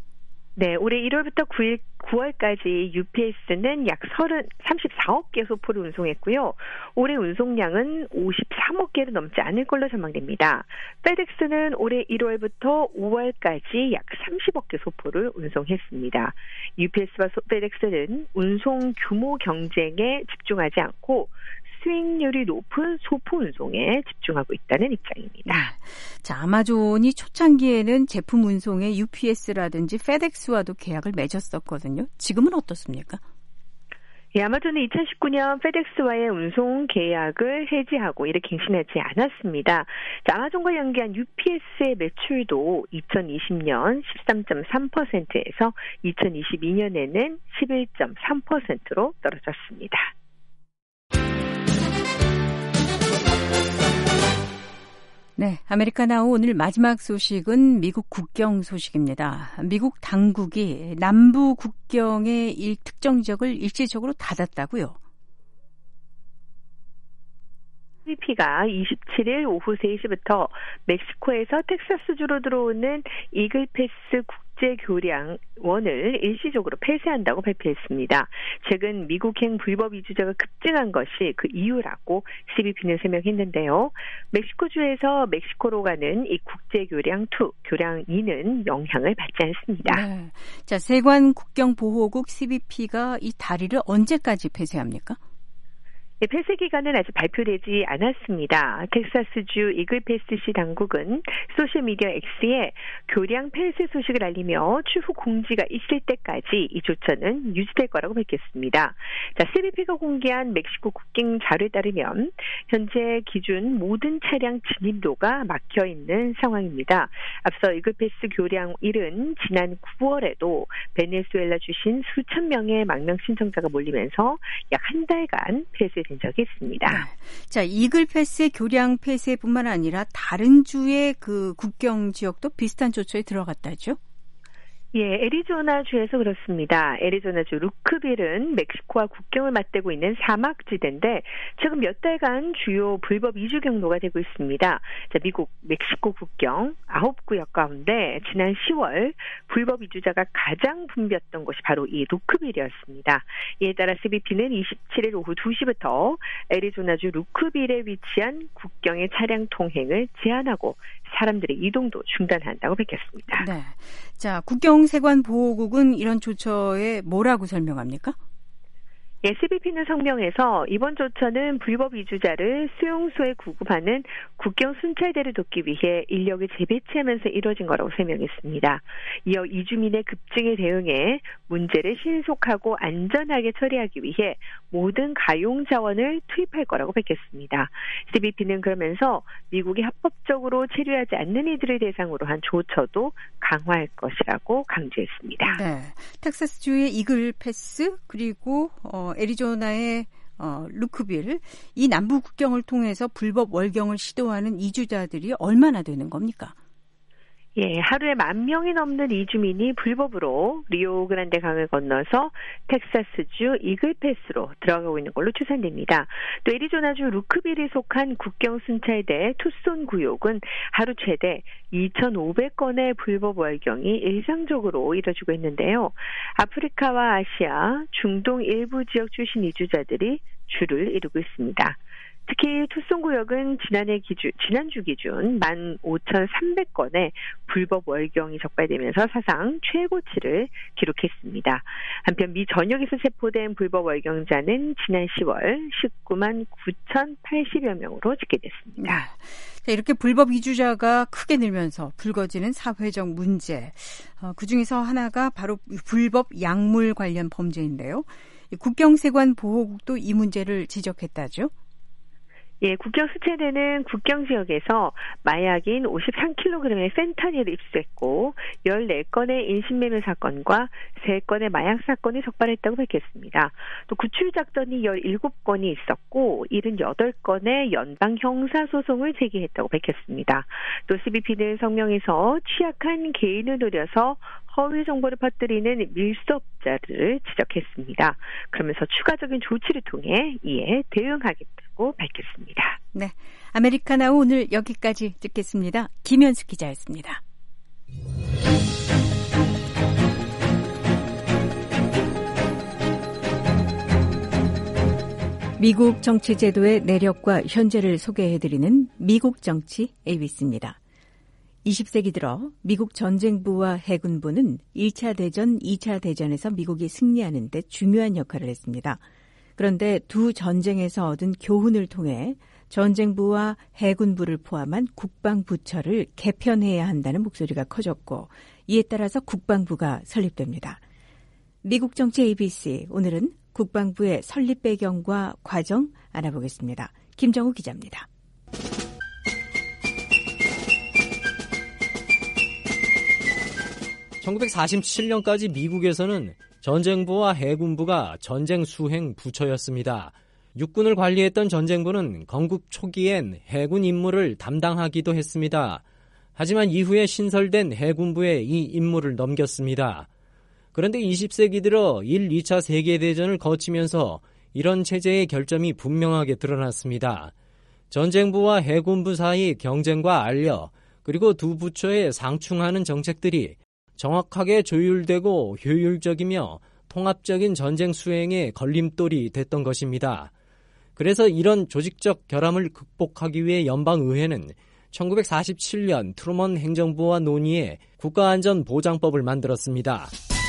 네, 올해 일월부터 구일, 구월까지 유피에스는 약 삼십사억 개 소포를 운송했고요. 올해 운송량은 오십삼억 개를 넘지 않을 걸로 전망됩니다. 페덱스는 올해 일월부터 오월까지 약 삼십억 개 소포를 운송했습니다. 유피에스와 페덱스는 운송 규모 경쟁에 집중하지 않고 수익률이 높은 소포 운송에 집중하고 있다는 입장입니다. 네. 자, 아마존이 초창기에는 제품 운송에 유피에스라든지 페덱스와도 계약을 맺었었거든요. 지금은 어떻습니까? 예, 아마존은 이천십구 년 페덱스와의 운송 계약을 해지하고 이를 갱신하지 않았습니다. 자, 아마존과 연계한 유피에스의 매출도 이천이십 년 십삼 점 삼 퍼센트에서 이천이십이 년에는 십일 점 삼 퍼센트로 떨어졌습니다. 네, 아메리카나우 오늘 마지막 소식은 미국 국경 소식입니다. 미국 당국이 남부 국경의 일 특정 지역을 일시적으로 닫았다고요? 씨비피가 이십칠 일 오후 세 시부터 멕시코에서 텍사스주로 들어오는 이글패스 국제교량원을 일시적으로 폐쇄한다고 발표했습니다. 최근 미국행 불법 이주자가 급증한 것이 그 이유라고 씨비피는 설명했는데요. 멕시코주에서 멕시코로 가는 이 국제교량 이, 교량 이는 영향을 받지 않습니다. 네. 자, 세관 국경보호국 씨비피가 이 다리를 언제까지 폐쇄합니까? 네, 폐쇄 기간은 아직 발표되지 않았습니다. 텍사스주 이글패스시 당국은 소셜미디어 X에 교량 폐쇄 소식을 알리며 추후 공지가 있을 때까지 이 조처는 유지될 거라고 밝혔습니다. 자, 씨비피가 공개한 멕시코 국경 자료에 따르면 현재 기준 모든 차량 진입로가 막혀 있는 상황입니다. 앞서 이글패스 교량 일은 지난 구월에도 베네수엘라 주신 수천 명의 망명 신청자가 몰리면서 약 한 달간 폐쇄 된 적이 있습니다. 네. 자, 이글패스의 교량 폐쇄뿐만 아니라 다른 주의 그 국경 지역도 비슷한 조처에 들어갔다죠? 예, 애리조나주에서 그렇습니다. 애리조나주 루크빌은 멕시코와 국경을 맞대고 있는 사막지대인데 최근 몇 달간 주요 불법 이주 경로가 되고 있습니다. 자, 미국 멕시코 국경 아홉 구역 가운데 지난 시월 불법 이주자가 가장 붐볐던 곳이 바로 이 루크빌이었습니다. 이에 따라 씨비피는 이십칠 일 오후 두 시부터 애리조나주 루크빌에 위치한 국경의 차량 통행을 제한하고 사람들의 이동도 중단한다고 밝혔습니다. 네. 자, 국경세관보호국은 이런 조처에 뭐라고 설명합니까? 에스비피는 성명에서 이번 조처는 불법 이주자를 수용소에 구급하는 국경 순찰대를 돕기 위해 인력을 재배치하면서 이뤄진 거라고 설명했습니다. 이어 이주민의 급증에 대응해 문제를 신속하고 안전하게 처리하기 위해 모든 가용 자원을 투입할 거라고 밝혔습니다. 에스비피는 그러면서 미국이 합법적으로 체류하지 않는 이들을 대상으로 한 조처도 강화할 것이라고 강조했습니다. 네, 텍사스주의 이글 패스 그리고 어, 애리조나의 어, 루크빌, 이 남부 국경을 통해서 불법 월경을 시도하는 이주자들이 얼마나 되는 겁니까? 예, 하루에 만 명이 넘는 이주민이 불법으로 리오그란데 강을 건너서 텍사스주 이글패스로 들어가고 있는 걸로 추산됩니다. 또 애리조나주 루크빌이 속한 국경순찰대 투손 구역은 하루 최대 이천오백 건의 불법 월경이 일상적으로 이뤄지고 있는데요. 아프리카와 아시아, 중동 일부 지역 출신 이주자들이 주를 이루고 있습니다. 특히 투손구역은 지난해 기준, 지난주 기준 만 오천삼백 건의 불법 월경이 적발되면서 사상 최고치를 기록했습니다. 한편 미 전역에서 체포된 불법 월경자는 지난 시월 십구만 구천팔십여 명으로 집계됐습니다. 자, 이렇게 불법 이주자가 크게 늘면서 불거지는 사회적 문제. 어, 그중에서 하나가 바로 불법 약물 관련 범죄인데요. 국경세관 보호국도 이 문제를 지적했다죠. 예, 국경수체대는 국경 지역에서 마약인 오십삼 킬로그램의 펜타닐을 입수했고 열네 건의 인신매매 사건과 세 건의 마약 사건이 적발했다고 밝혔습니다. 또 구출작전이 열일곱 건이 있었고 칠십팔 건의 연방 형사소송을 제기했다고 밝혔습니다. 또 에스비피는 성명에서 취약한 개인을 노려서 허위 정보를 퍼뜨리는 밀수업자를 지적했습니다. 그러면서 추가적인 조치를 통해 이에 대응하겠다고 밝혔습니다. 네, 아메리카나우 오늘 여기까지 듣겠습니다. 김현수 기자였습니다. 미국 정치 제도의 내력과 현재를 소개해드리는 미국 정치 에이비씨입니다. 이십 세기 들어 미국 전쟁부와 해군부는 일 차 대전, 이 차 대전에서 미국이 승리하는 데 중요한 역할을 했습니다. 그런데 두 전쟁에서 얻은 교훈을 통해 전쟁부와 해군부를 포함한 국방부처를 개편해야 한다는 목소리가 커졌고 이에 따라서 국방부가 설립됩니다. 미국 정치 에이비씨, 오늘은 국방부의 설립 배경과 과정 알아보겠습니다. 김정우 기자입니다. 천구백사십칠 년까지 미국에서는 전쟁부와 해군부가 전쟁 수행 부처였습니다. 육군을 관리했던 전쟁부는 건국 초기엔 해군 임무를 담당하기도 했습니다. 하지만 이후에 신설된 해군부에 이 임무를 넘겼습니다. 그런데 이십 세기 들어 일, 이 차 세계대전을 거치면서 이런 체제의 결점이 분명하게 드러났습니다. 전쟁부와 해군부 사이 경쟁과 알력, 그리고 두 부처에 상충하는 정책들이 정확하게 조율되고 효율적이며 통합적인 전쟁 수행의 걸림돌이 됐던 것입니다. 그래서 이런 조직적 결함을 극복하기 위해 연방의회는 천구백사십칠 년 트루먼 행정부와 논의해 국가안전보장법을 만들었습니다.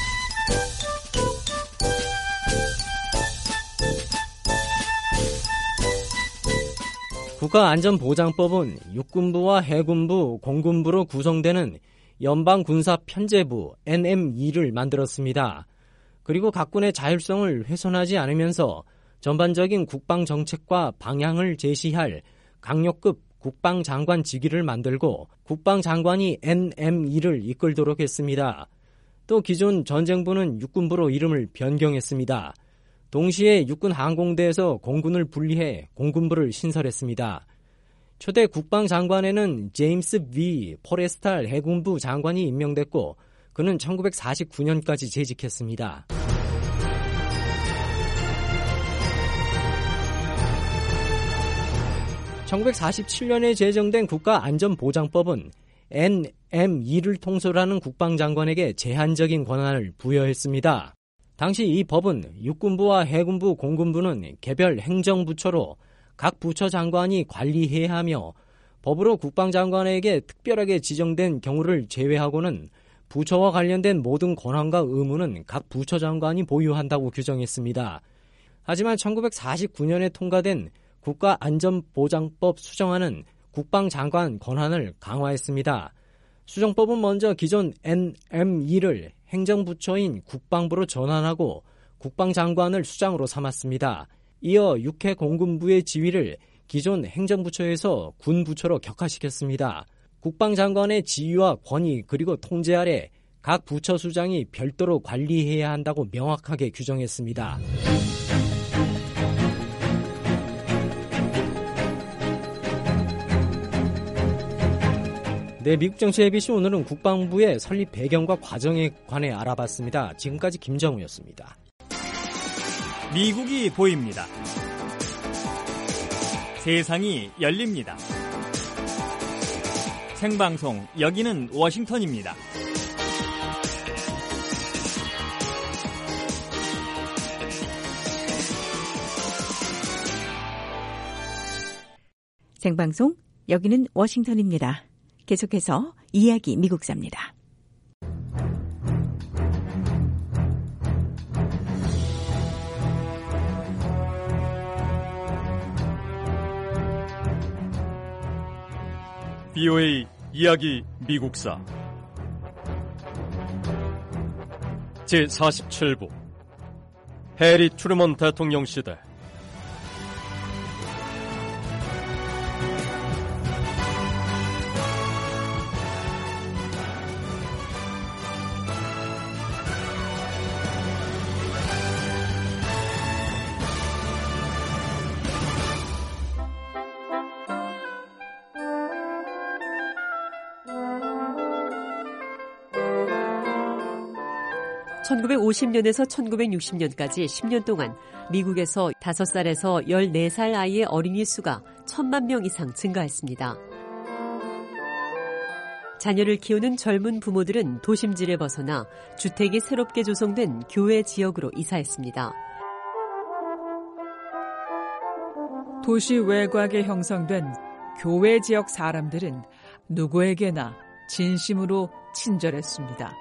국가안전보장법은 육군부와 해군부, 공군부로 구성되는 연방군사편제부 엔엠이를 만들었습니다. 그리고 각군의 자율성을 훼손하지 않으면서 전반적인 국방정책과 방향을 제시할 강력급 국방장관 직위를 만들고 국방장관이 엔엠이를 이끌도록 했습니다. 또 기존 전쟁부는 육군부로 이름을 변경했습니다. 동시에 육군항공대에서 공군을 분리해 공군부를 신설했습니다. 초대 국방장관에는 제임스 비 포레스탈 해군부 장관이 임명됐고 그는 천구백사십구 년까지 재직했습니다. 천구백사십칠 년에 제정된 국가안전보장법은 엔엠이를 통솔하는 국방장관에게 제한적인 권한을 부여했습니다. 당시 이 법은 육군부와 해군부, 공군부는 개별 행정부처로 각 부처 장관이 관리해야 하며 법으로 국방장관에게 특별하게 지정된 경우를 제외하고는 부처와 관련된 모든 권한과 의무는 각 부처 장관이 보유한다고 규정했습니다. 하지만 천구백사십구 년에 통과된 국가안전보장법 수정안은 국방장관 권한을 강화했습니다. 수정법은 먼저 기존 엔 엠 이를 행정부처인 국방부로 전환하고 국방장관을 수장으로 삼았습니다. 이어 육해 공군부의 지위를 기존 행정부처에서 군부처로 격화시켰습니다. 국방장관의 지위와 권위 그리고 통제 아래 각 부처 수장이 별도로 관리해야 한다고 명확하게 규정했습니다. 네, 미국 정치 에이비씨 오늘은 국방부의 설립 배경과 과정에 관해 알아봤습니다. 지금까지 김정우였습니다. 미국이 보입니다. 세상이 열립니다. 생방송 여기는 워싱턴입니다. 생방송 여기는 워싱턴입니다. 계속해서 이야기 미국사입니다. 비오에이 이야기 미국사 제사십칠 부 해리 트루먼 대통령 시대 천구백오십 년에서 천구백육십 년까지 십 년 동안 미국에서 다섯 살에서 열네 살 아이의 어린이 수가 천만 명 이상 증가했습니다. 자녀를 키우는 젊은 부모들은 도심지를 벗어나 주택이 새롭게 조성된 교외 지역으로 이사했습니다. 도시 외곽에 형성된 교외 지역 사람들은 누구에게나 진심으로 친절했습니다.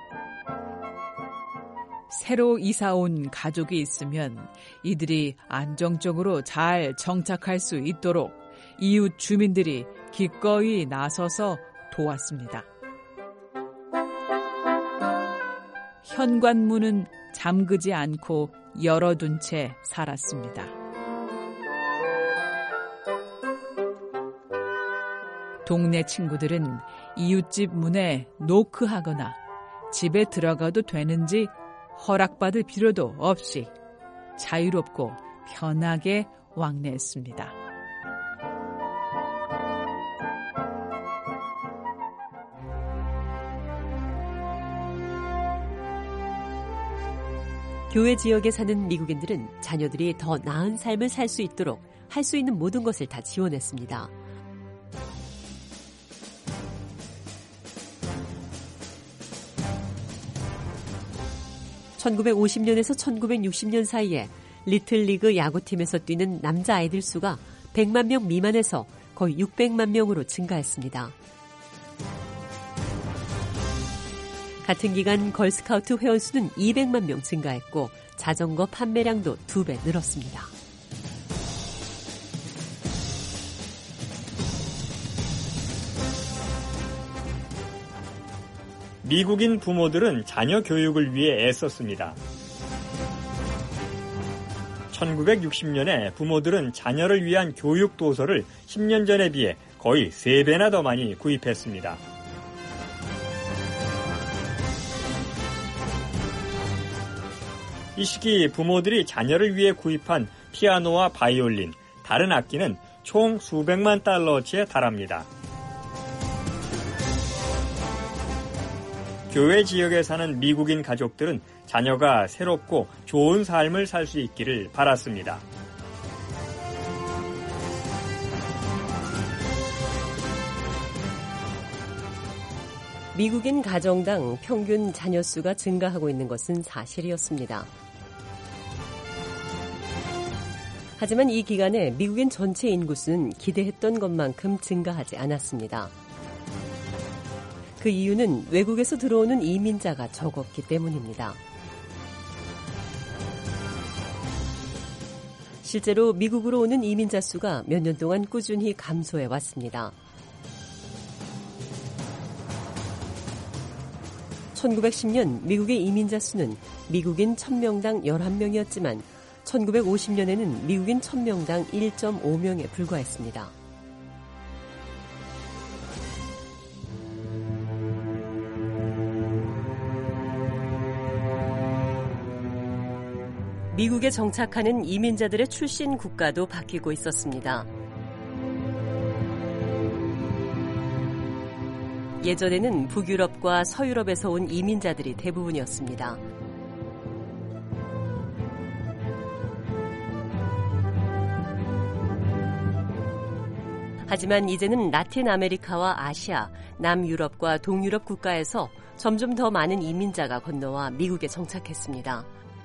새로 이사 온 가족이 있으면 이들이 안정적으로 잘 정착할 수 있도록 이웃 주민들이 기꺼이 나서서 도왔습니다. 현관문은 잠그지 않고 열어둔 채 살았습니다. 동네 친구들은 이웃집 문에 노크하거나 집에 들어가도 되는지 허락받을 필요도 없이 자유롭고 편하게 왕래했습니다. 교외 지역에 사는 미국인들은 자녀들이 더 나은 삶을 살 수 있도록 할 수 있는 모든 것을 다 지원했습니다. 천구백오십 년에서 천구백육십 년 사이에 리틀리그 야구팀에서 뛰는 남자아이들 수가 백만 명 미만에서 거의 육백만 명으로 증가했습니다. 같은 기간 걸스카우트 회원수는 이백만 명 증가했고 자전거 판매량도 두 배 늘었습니다. 미국인 부모들은 자녀 교육을 위해 애썼습니다. 천구백육십 년에 부모들은 자녀를 위한 교육 도서를 십 년 전에 비해 거의 세 배나 더 많이 구입했습니다. 이 시기 부모들이 자녀를 위해 구입한 피아노와 바이올린, 다른 악기는 총 수백만 달러치에 달합니다. 교외 지역에 사는 미국인 가족들은 자녀가 새롭고 좋은 삶을 살 수 있기를 바랐습니다. 미국인 가정당 평균 자녀 수가 증가하고 있는 것은 사실이었습니다. 하지만 이 기간에 미국인 전체 인구수는 기대했던 것만큼 증가하지 않았습니다. 그 이유는 외국에서 들어오는 이민자가 적었기 때문입니다. 실제로 미국으로 오는 이민자 수가 몇 년 동안 꾸준히 감소해 왔습니다. 천구백십 년 미국의 이민자 수는 미국인 천 명당 열한 명이었지만 천구백오십 년에는 미국인 천 명당 일 점 오 명에 불과했습니다. 미국에 정착하는 이민자들의 출신 국가도 바뀌고 있었습니다. 예전에는 북유럽과 서유럽에서 온 이민자들이 대부분이었습니다. 하지만 이제는 라틴 아메리카와 아시아, 남유럽과 동유럽 국가에서 점점 더 많은 이민자가 건너와 미국에 정착했습니다.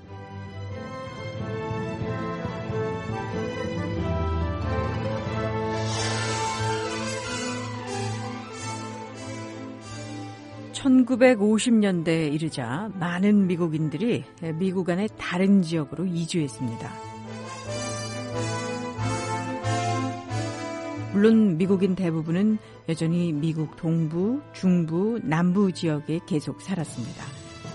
천구백오십 년대에 이르자 많은 미국인들이 미국 안의 다른 지역으로 이주했습니다. 물론 미국인 대부분은 여전히 미국 동부, 중부, 남부 지역에 계속 살았습니다.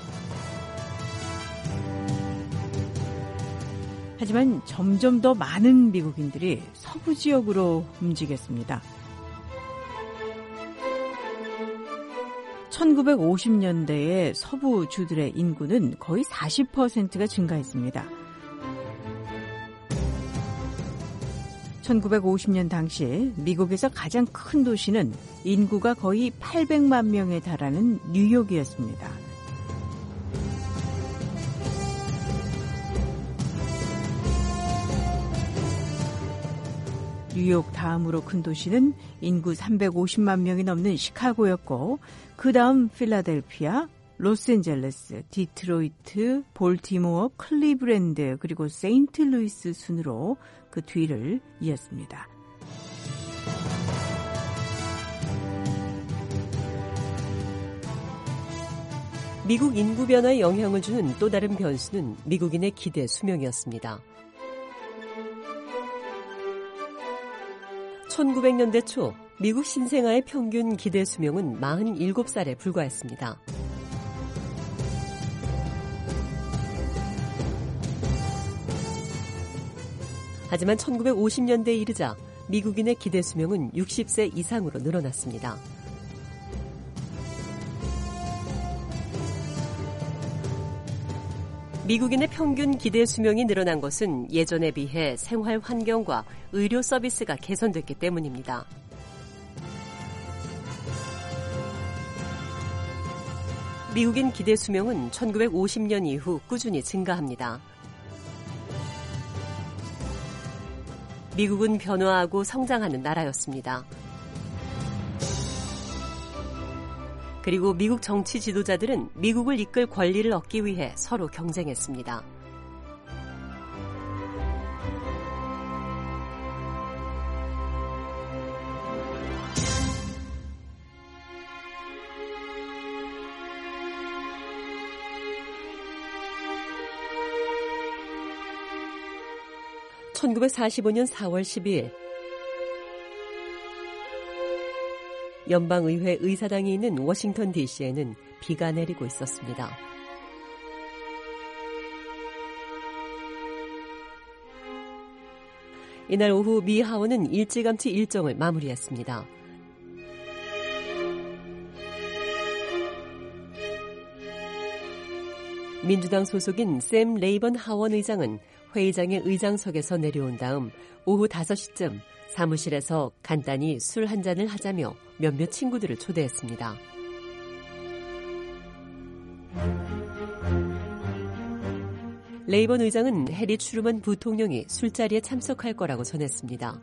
하지만 점점 더 많은 미국인들이 서부 지역으로 움직였습니다. 천구백오십 년대에 서부 주들의 인구는 거의 사십 퍼센트가 증가했습니다. 천구백오십 년 당시 미국에서 가장 큰 도시는 인구가 거의 팔백만 명에 달하는 뉴욕이었습니다. 뉴욕 다음으로 큰 도시는 인구 삼백오십만 명이 넘는 시카고였고 그 다음 필라델피아, 로스앤젤레스, 디트로이트, 볼티모어, 클리브랜드 그리고 세인트루이스 순으로 그 뒤를 이었습니다. 미국 인구 변화에 영향을 주는 또 다른 변수는 미국인의 기대 수명이었습니다. 천구백 년대 초 미국 신생아의 평균 기대 수명은 사십칠 살에 불과했습니다. 하지만 천구백오십 년대에 이르자 미국인의 기대 수명은 육십 세 이상으로 늘어났습니다. 미국인의 평균 기대 수명이 늘어난 것은 예전에 비해 생활 환경과 의료 서비스가 개선됐기 때문입니다. 미국인 기대 수명은 천구백오십 년 이후 꾸준히 증가합니다. 미국은 변화하고 성장하는 나라였습니다. 그리고 미국 정치 지도자들은 미국을 이끌 권리를 얻기 위해 서로 경쟁했습니다. 천구백사십오 년 사월 십이일 연방의회 의사당이 있는 워싱턴 디씨에는 비가 내리고 있었습니다. 이날 오후 미 하원은 일찌감치 일정을 마무리했습니다. 민주당 소속인 샘 레이번 하원 의장은 회의장의 의장석에서 내려온 다음 오후 다섯 시쯤 사무실에서 간단히 술 한 잔을 하자며 몇몇 친구들을 초대했습니다. 레이번 의장은 해리 트루먼 부통령이 술자리에 참석할 거라고 전했습니다.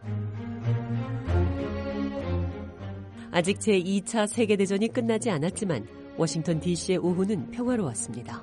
아직 제이 차 세계대전이 끝나지 않았지만 워싱턴 디씨의 오후는 평화로웠습니다.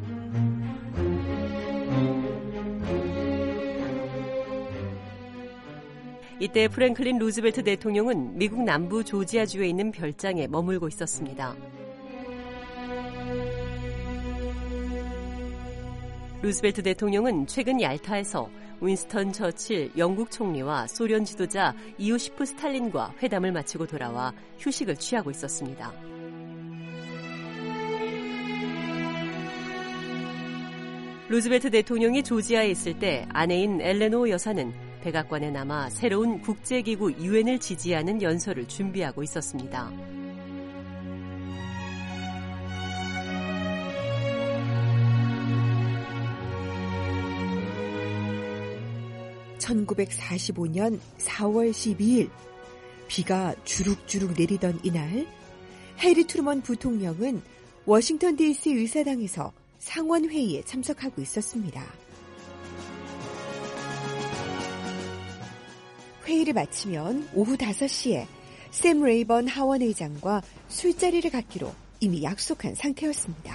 이때 프랭클린 루즈벨트 대통령은 미국 남부 조지아주에 있는 별장에 머물고 있었습니다. 루스벨트 대통령은 최근 얄타에서 윈스턴 처칠 영국 총리와 소련 지도자 이오시프 스탈린과 회담을 마치고 돌아와 휴식을 취하고 있었습니다. 루스벨트 대통령이 조지아에 있을 때 아내인 엘레노 여사는 백악관에 남아 새로운 국제기구 유엔을 지지하는 연설을 준비하고 있었습니다. 천구백사십오년 사월 십이일 비가 주룩주룩 내리던 이날 해리 트루먼 부통령은 워싱턴 디씨 의사당에서 상원회의에 참석하고 있었습니다. 회의를 마치면 오후 다섯시에 샘 레이번 하원 의장과 술자리를 갖기로 이미 약속한 상태였습니다.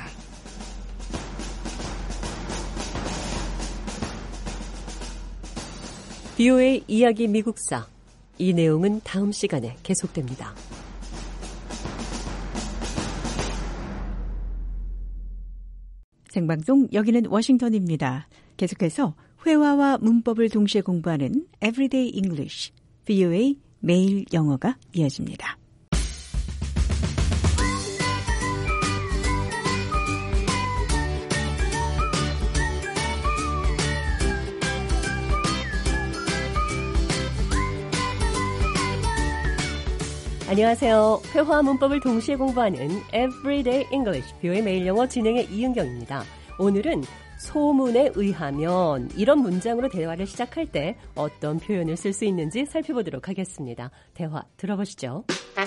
비오에이 이야기 미국사. 이 내용은 다음 시간에 계속됩니다. 생방송 여기는 워싱턴입니다. 계속해서 회화와 문법을 동시에 공부하는 Everyday English, 비오에이 매일 영어가 이어집니다. 안녕하세요. 회화와 문법을 동시에 공부하는 Everyday English, 비오에이 매일 영어 진행의 이은경입니다. 오늘은 소문에 의하면 이런 문장으로 대화를 시작할 때 어떤 표현을 쓸 수 있는지 살펴보도록 하겠습니다. 대화 들어보시죠.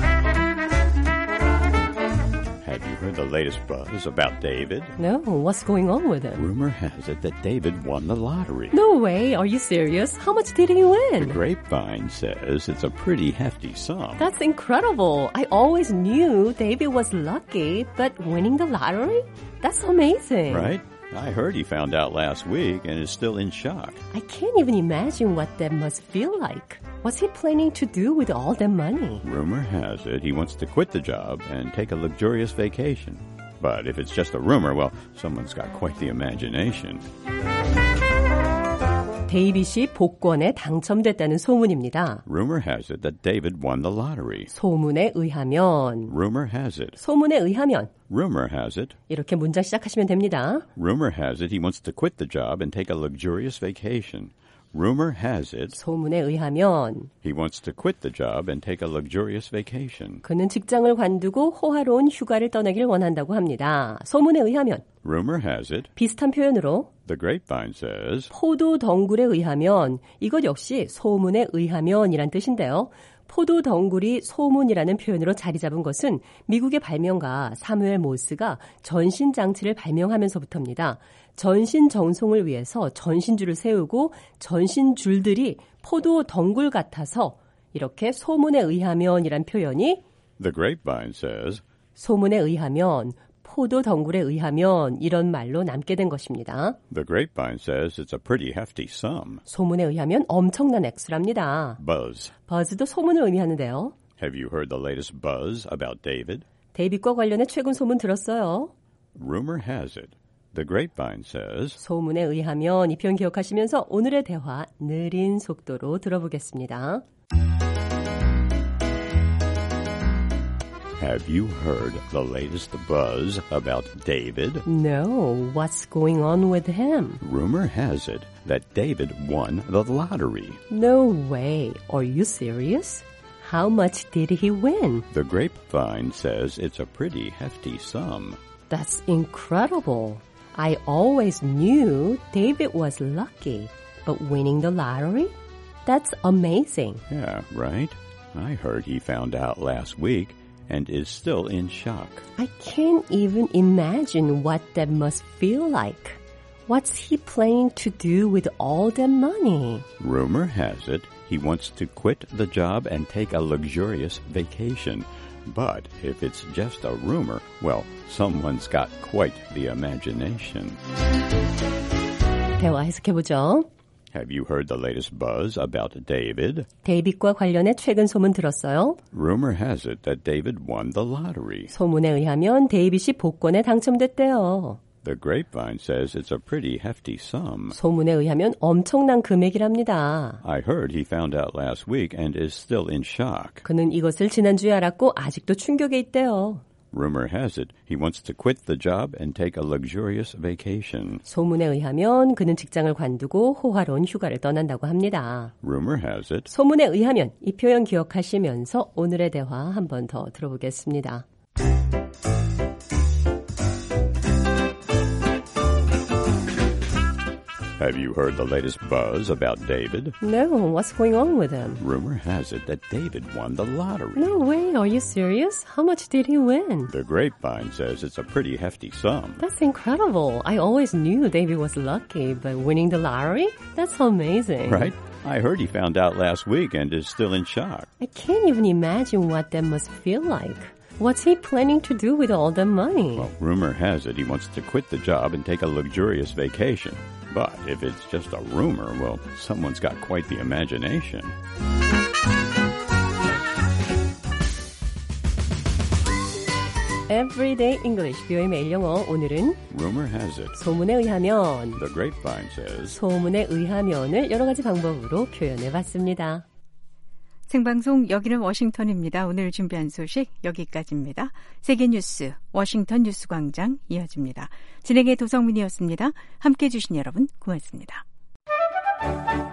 Have you heard the latest buzz about David? No, what's going on with him? Rumor has it that David won the lottery. No way, are you serious? How much did he win? The grapevine says it's a pretty hefty sum. That's incredible. I always knew David was lucky, but winning the lottery? That's amazing. Right? I heard he found out last week and is still in shock. I can't even imagine what that must feel like. What's he planning to do with all that money? Rumor has it he wants to quit the job and take a luxurious vacation. But if it's just a rumor, well, someone's got quite the imagination. 데이빗이 복권에 당첨됐다는 소문입니다. Rumor has it that David won the lottery. 소문에 의하면. Rumor has it. 소문에 의하면. Rumor has it. 이렇게 문장 시작하시면 됩니다. Rumor has it he wants to quit the job and take a luxurious vacation. Rumor has it. 소문에 의하면. He wants to quit the job and take a luxurious vacation. 그는 직장을 관두고 호화로운 휴가를 떠나길 원한다고 합니다. 소문에 의하면. Rumor has it. 비슷한 표현으로. The grapevine says. 포도 덩굴에 의하면. 이것 역시 소문에 의하면이란 뜻인데요. 포도 덩굴이 소문이라는 표현으로 자리 잡은 것은 미국의 발명가 사무엘 모스가 전신장치를 발명하면서부터입니다. 전신 정송을 위해서 전신줄을 세우고 전신줄들이 포도 덩굴 같아서 이렇게 소문에 의하면이란 표현이 The grapevine says. 소문에 의하면, 포도 덩굴에 의하면 이런 말로 남게 된 것입니다. The grapevine says it's a pretty hefty sum. 소문에 의하면 엄청난 액수랍니다. Buzz. buzz도 소문을 의미하는데요. Have you heard the latest buzz about David? 데이빗과 관련해 최근 소문 들었어요. Rumor has it. The grapevine says. 소문에 의하면 이 표현 기억하시면서 오늘의 대화 느린 속도로 들어보겠습니다. Have you heard the latest buzz about David? No, what's going on with him? Rumor has it that David won the lottery. No way, are you serious? How much did he win? The grapevine says it's a pretty hefty sum. That's incredible. I always knew David was lucky, but winning the lottery? That's amazing. Yeah, right? I heard he found out last week and is still in shock. I can't even imagine what that must feel like. What's he planning to do with all that money? Rumor has it he wants to quit the job and take a luxurious vacation. But if it's just a rumor, well, someone's got quite the imagination. 대화 해석해보죠. Have you heard the latest buzz about David? 데이빗과 관련해 최근 소문 들었어요? Rumor has it that David won the lottery. 소문에 의하면 데이빗이 복권에 당첨됐대요. The grapevine says it's a pretty hefty sum. 소문에 의하면 엄청난 금액이랍니다. I heard he found out last week and is still in shock. 그는 이것을 지난주에 알았고 아직도 충격에 있대요. Rumor has it he wants to quit the job and take a luxurious vacation. 소문에 의하면 그는 직장을 관두고 호화로운 휴가를 떠난다고 합니다. Rumor has it. 소문에 의하면 이 표현 기억하시면서 오늘의 대화 한 번 더 들어보겠습니다. Have you heard the latest buzz about David? No, what's going on with him? Rumor has it that David won the lottery. No way, are you serious? How much did he win? The grapevine says it's a pretty hefty sum. That's incredible. I always knew David was lucky, but winning the lottery? That's amazing. Right? I heard he found out last week and is still in shock. I can't even imagine what that must feel like. What's he planning to do with all the money? Well, rumor has it he wants to quit the job and take a luxurious vacation. But if it's just a rumor, well, someone's got quite the imagination. Everyday English, 뷰의 매일 영어. 오늘은 Rumor has it. 소문에 의하면 The grapevine says. 소문에 의하면을 여러 가지 방법으로 표현해봤습니다. 생방송 여기는 워싱턴입니다. 오늘 준비한 소식 여기까지입니다. 세계뉴스 워싱턴 뉴스광장 이어집니다. 진행의 도성민이었습니다. 함께해 주신 여러분 고맙습니다.